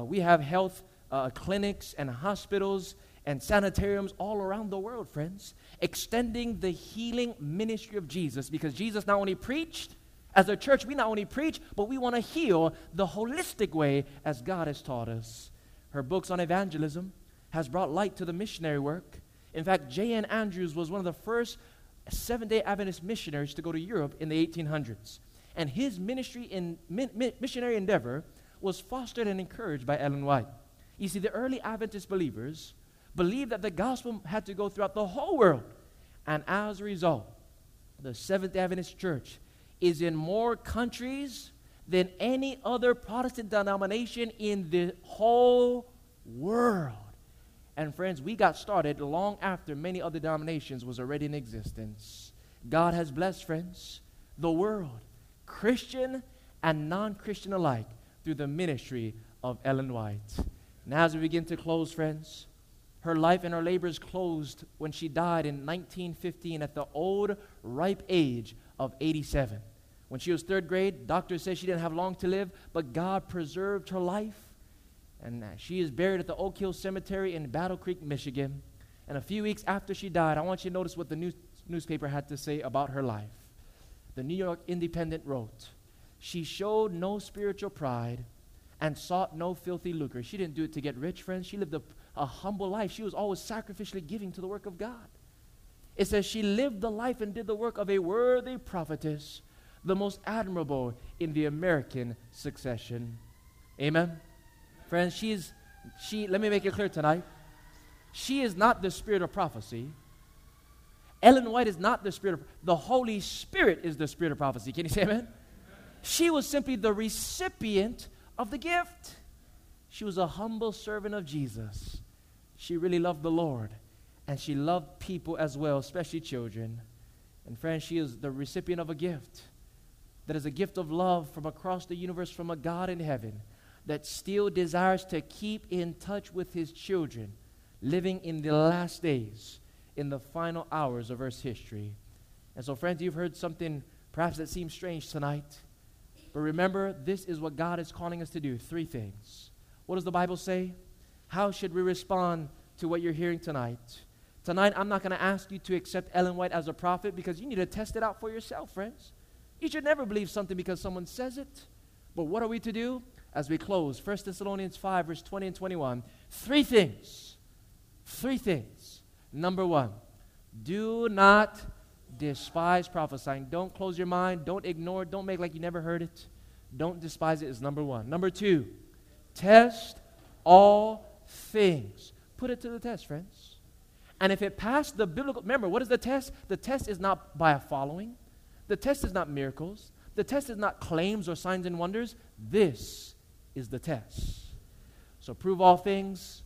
health clinics and hospitals and sanitariums all around the world, friends, extending the healing ministry of Jesus, because Jesus not only preached, as a church, we not only preach, but we want to heal the holistic way as God has taught us. Her books on evangelism has brought light to the missionary work. In fact, J.N. Andrews was one of the first Seventh-day Adventist missionaries to go to Europe in the 1800s. And his ministry in missionary endeavor was fostered and encouraged by Ellen White. You see, the early Adventist believers believed that the gospel had to go throughout the whole world. And as a result, the Seventh-day Adventist Church is in more countries than any other Protestant denomination in the whole world. And friends, we got started long after many other denominations was already in existence. God has blessed, friends, the world, Christian and non-Christian alike, through the ministry of Ellen White. Now as we begin to close, friends, her life and her labors closed when she died in 1915 at the old, ripe age of 87. When she was third grade, doctors said she didn't have long to live, but God preserved her life. And she is buried at the Oak Hill Cemetery in Battle Creek, Michigan. And a few weeks after she died, I want you to notice what the newspaper had to say about her life. The New York Independent wrote, "She showed no spiritual pride and sought no filthy lucre." She didn't do it to get rich, friends. She lived a humble life. She was always sacrificially giving to the work of God. It says she lived the life and did the work of a worthy prophetess, the most admirable in the American succession. Amen. Friends, let me make it clear tonight. She is not the spirit of prophecy. Ellen White is not the spirit the Holy Spirit is the spirit of prophecy. Can you say amen? She was simply the recipient of the gift. She was a humble servant of Jesus. She really loved the Lord, and she loved people as well, especially children. And friends, she is the recipient of a gift that is a gift of love from across the universe, from a God in heaven that still desires to keep in touch with his children, living in the last days, in the final hours of Earth's history. And so, friends, you've heard something perhaps that seems strange tonight. But remember, this is what God is calling us to do. 3 things. What does the Bible say? How should we respond to what you're hearing tonight? Tonight, I'm not going to ask you to accept Ellen White as a prophet, because you need to test it out for yourself, friends. You should never believe something because someone says it. But what are we to do? As we close, 1 Thessalonians 5, verse 20 and 21. 3 things. 3 things. Number 1, do not despise prophesying. Don't close your mind. Don't ignore it. Don't make like you never heard it. Don't despise it is number 1. Number 2, test all things. Put it to the test, friends. And if it passed the biblical, remember, what is the test? The test is not by a following. The test is not miracles. The test is not claims or signs and wonders. This is the test. So prove all things.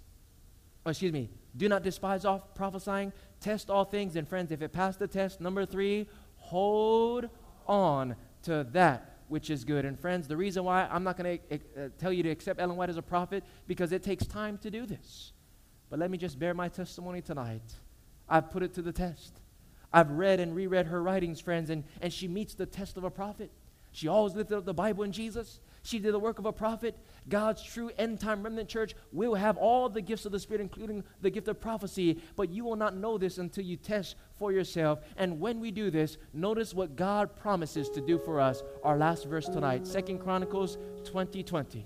Do not despise all prophesying. Test all things. And friends, if it passed the test, number 3, hold on to that which is good. And friends, the reason why I'm not going to tell you to accept Ellen White as a prophet, because it takes time to do this. But let me just bear my testimony tonight. I've put it to the test. I've read and reread her writings, friends, and she meets the test of a prophet. She always lifted up the Bible and Jesus. She did the work of a prophet. God's true end-time remnant church will have all the gifts of the Spirit, including the gift of prophecy, but you will not know this until you test for yourself. And when we do this, notice what God promises to do for us. Our last verse tonight, 2 Chronicles 20:20.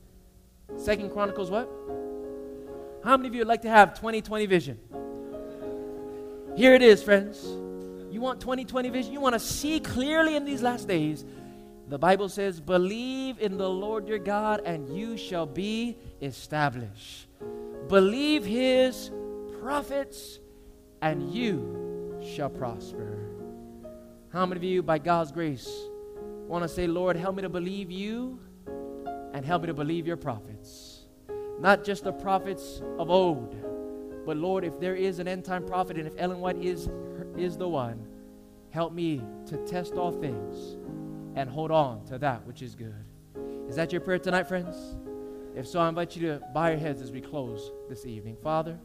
2 Chronicles what? How many of you would like to have 20/20 vision? Here it is, friends. You want 20/20 vision? You want to see clearly in these last days? The Bible says, believe in the Lord your God and you shall be established. Believe his prophets and you shall prosper. How many of you, by God's grace, want to say, Lord, help me to believe you and help me to believe your prophets? Not just the prophets of old, but Lord, if there is an end-time prophet and if Ellen White is the one, help me to test all things and hold on to that which is good. Is that your prayer tonight, friends? If so, I invite you to bow your heads as we close this evening. Father,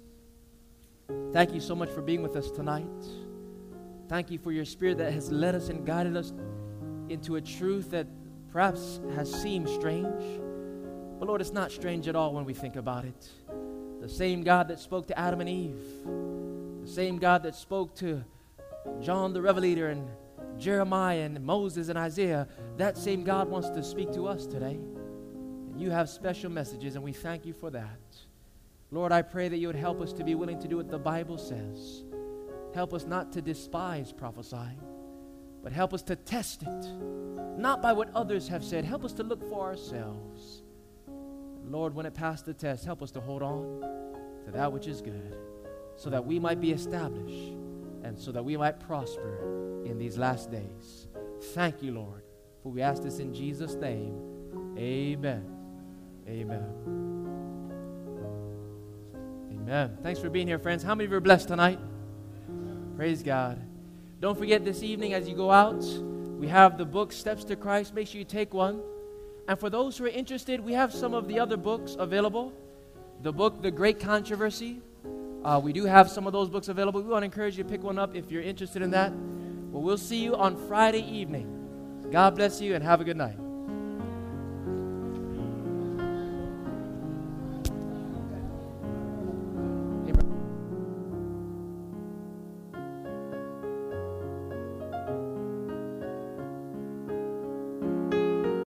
thank you so much for being with us tonight. Thank you for your Spirit that has led us and guided us into a truth that perhaps has seemed strange. But Lord, it's not strange at all when we think about it. The same God that spoke to Adam and Eve, the same God that spoke to John the Revelator and Jeremiah and Moses and Isaiah, that same God wants to speak to us today. And you have special messages, and we thank you for that. Lord, I pray that you would help us to be willing to do what the Bible says. Help us not to despise prophesying, but help us to test it, not by what others have said. Help us to look for ourselves. Lord, when it passed the test, help us to hold on to that which is good, so that we might be established and so that we might prosper in these last days. Thank you, Lord, for we ask this in Jesus' name. Amen. Amen. Amen. Thanks for being here, friends. How many of you are blessed tonight? Praise God. Don't forget this evening as you go out, we have the book Steps to Christ. Make sure you take one. And for those who are interested, we have some of the other books available. The book, The Great Controversy. We do have some of those books available. We want to encourage you to pick one up if you're interested in that. Well, we'll see you on Friday evening. God bless you and have a good night.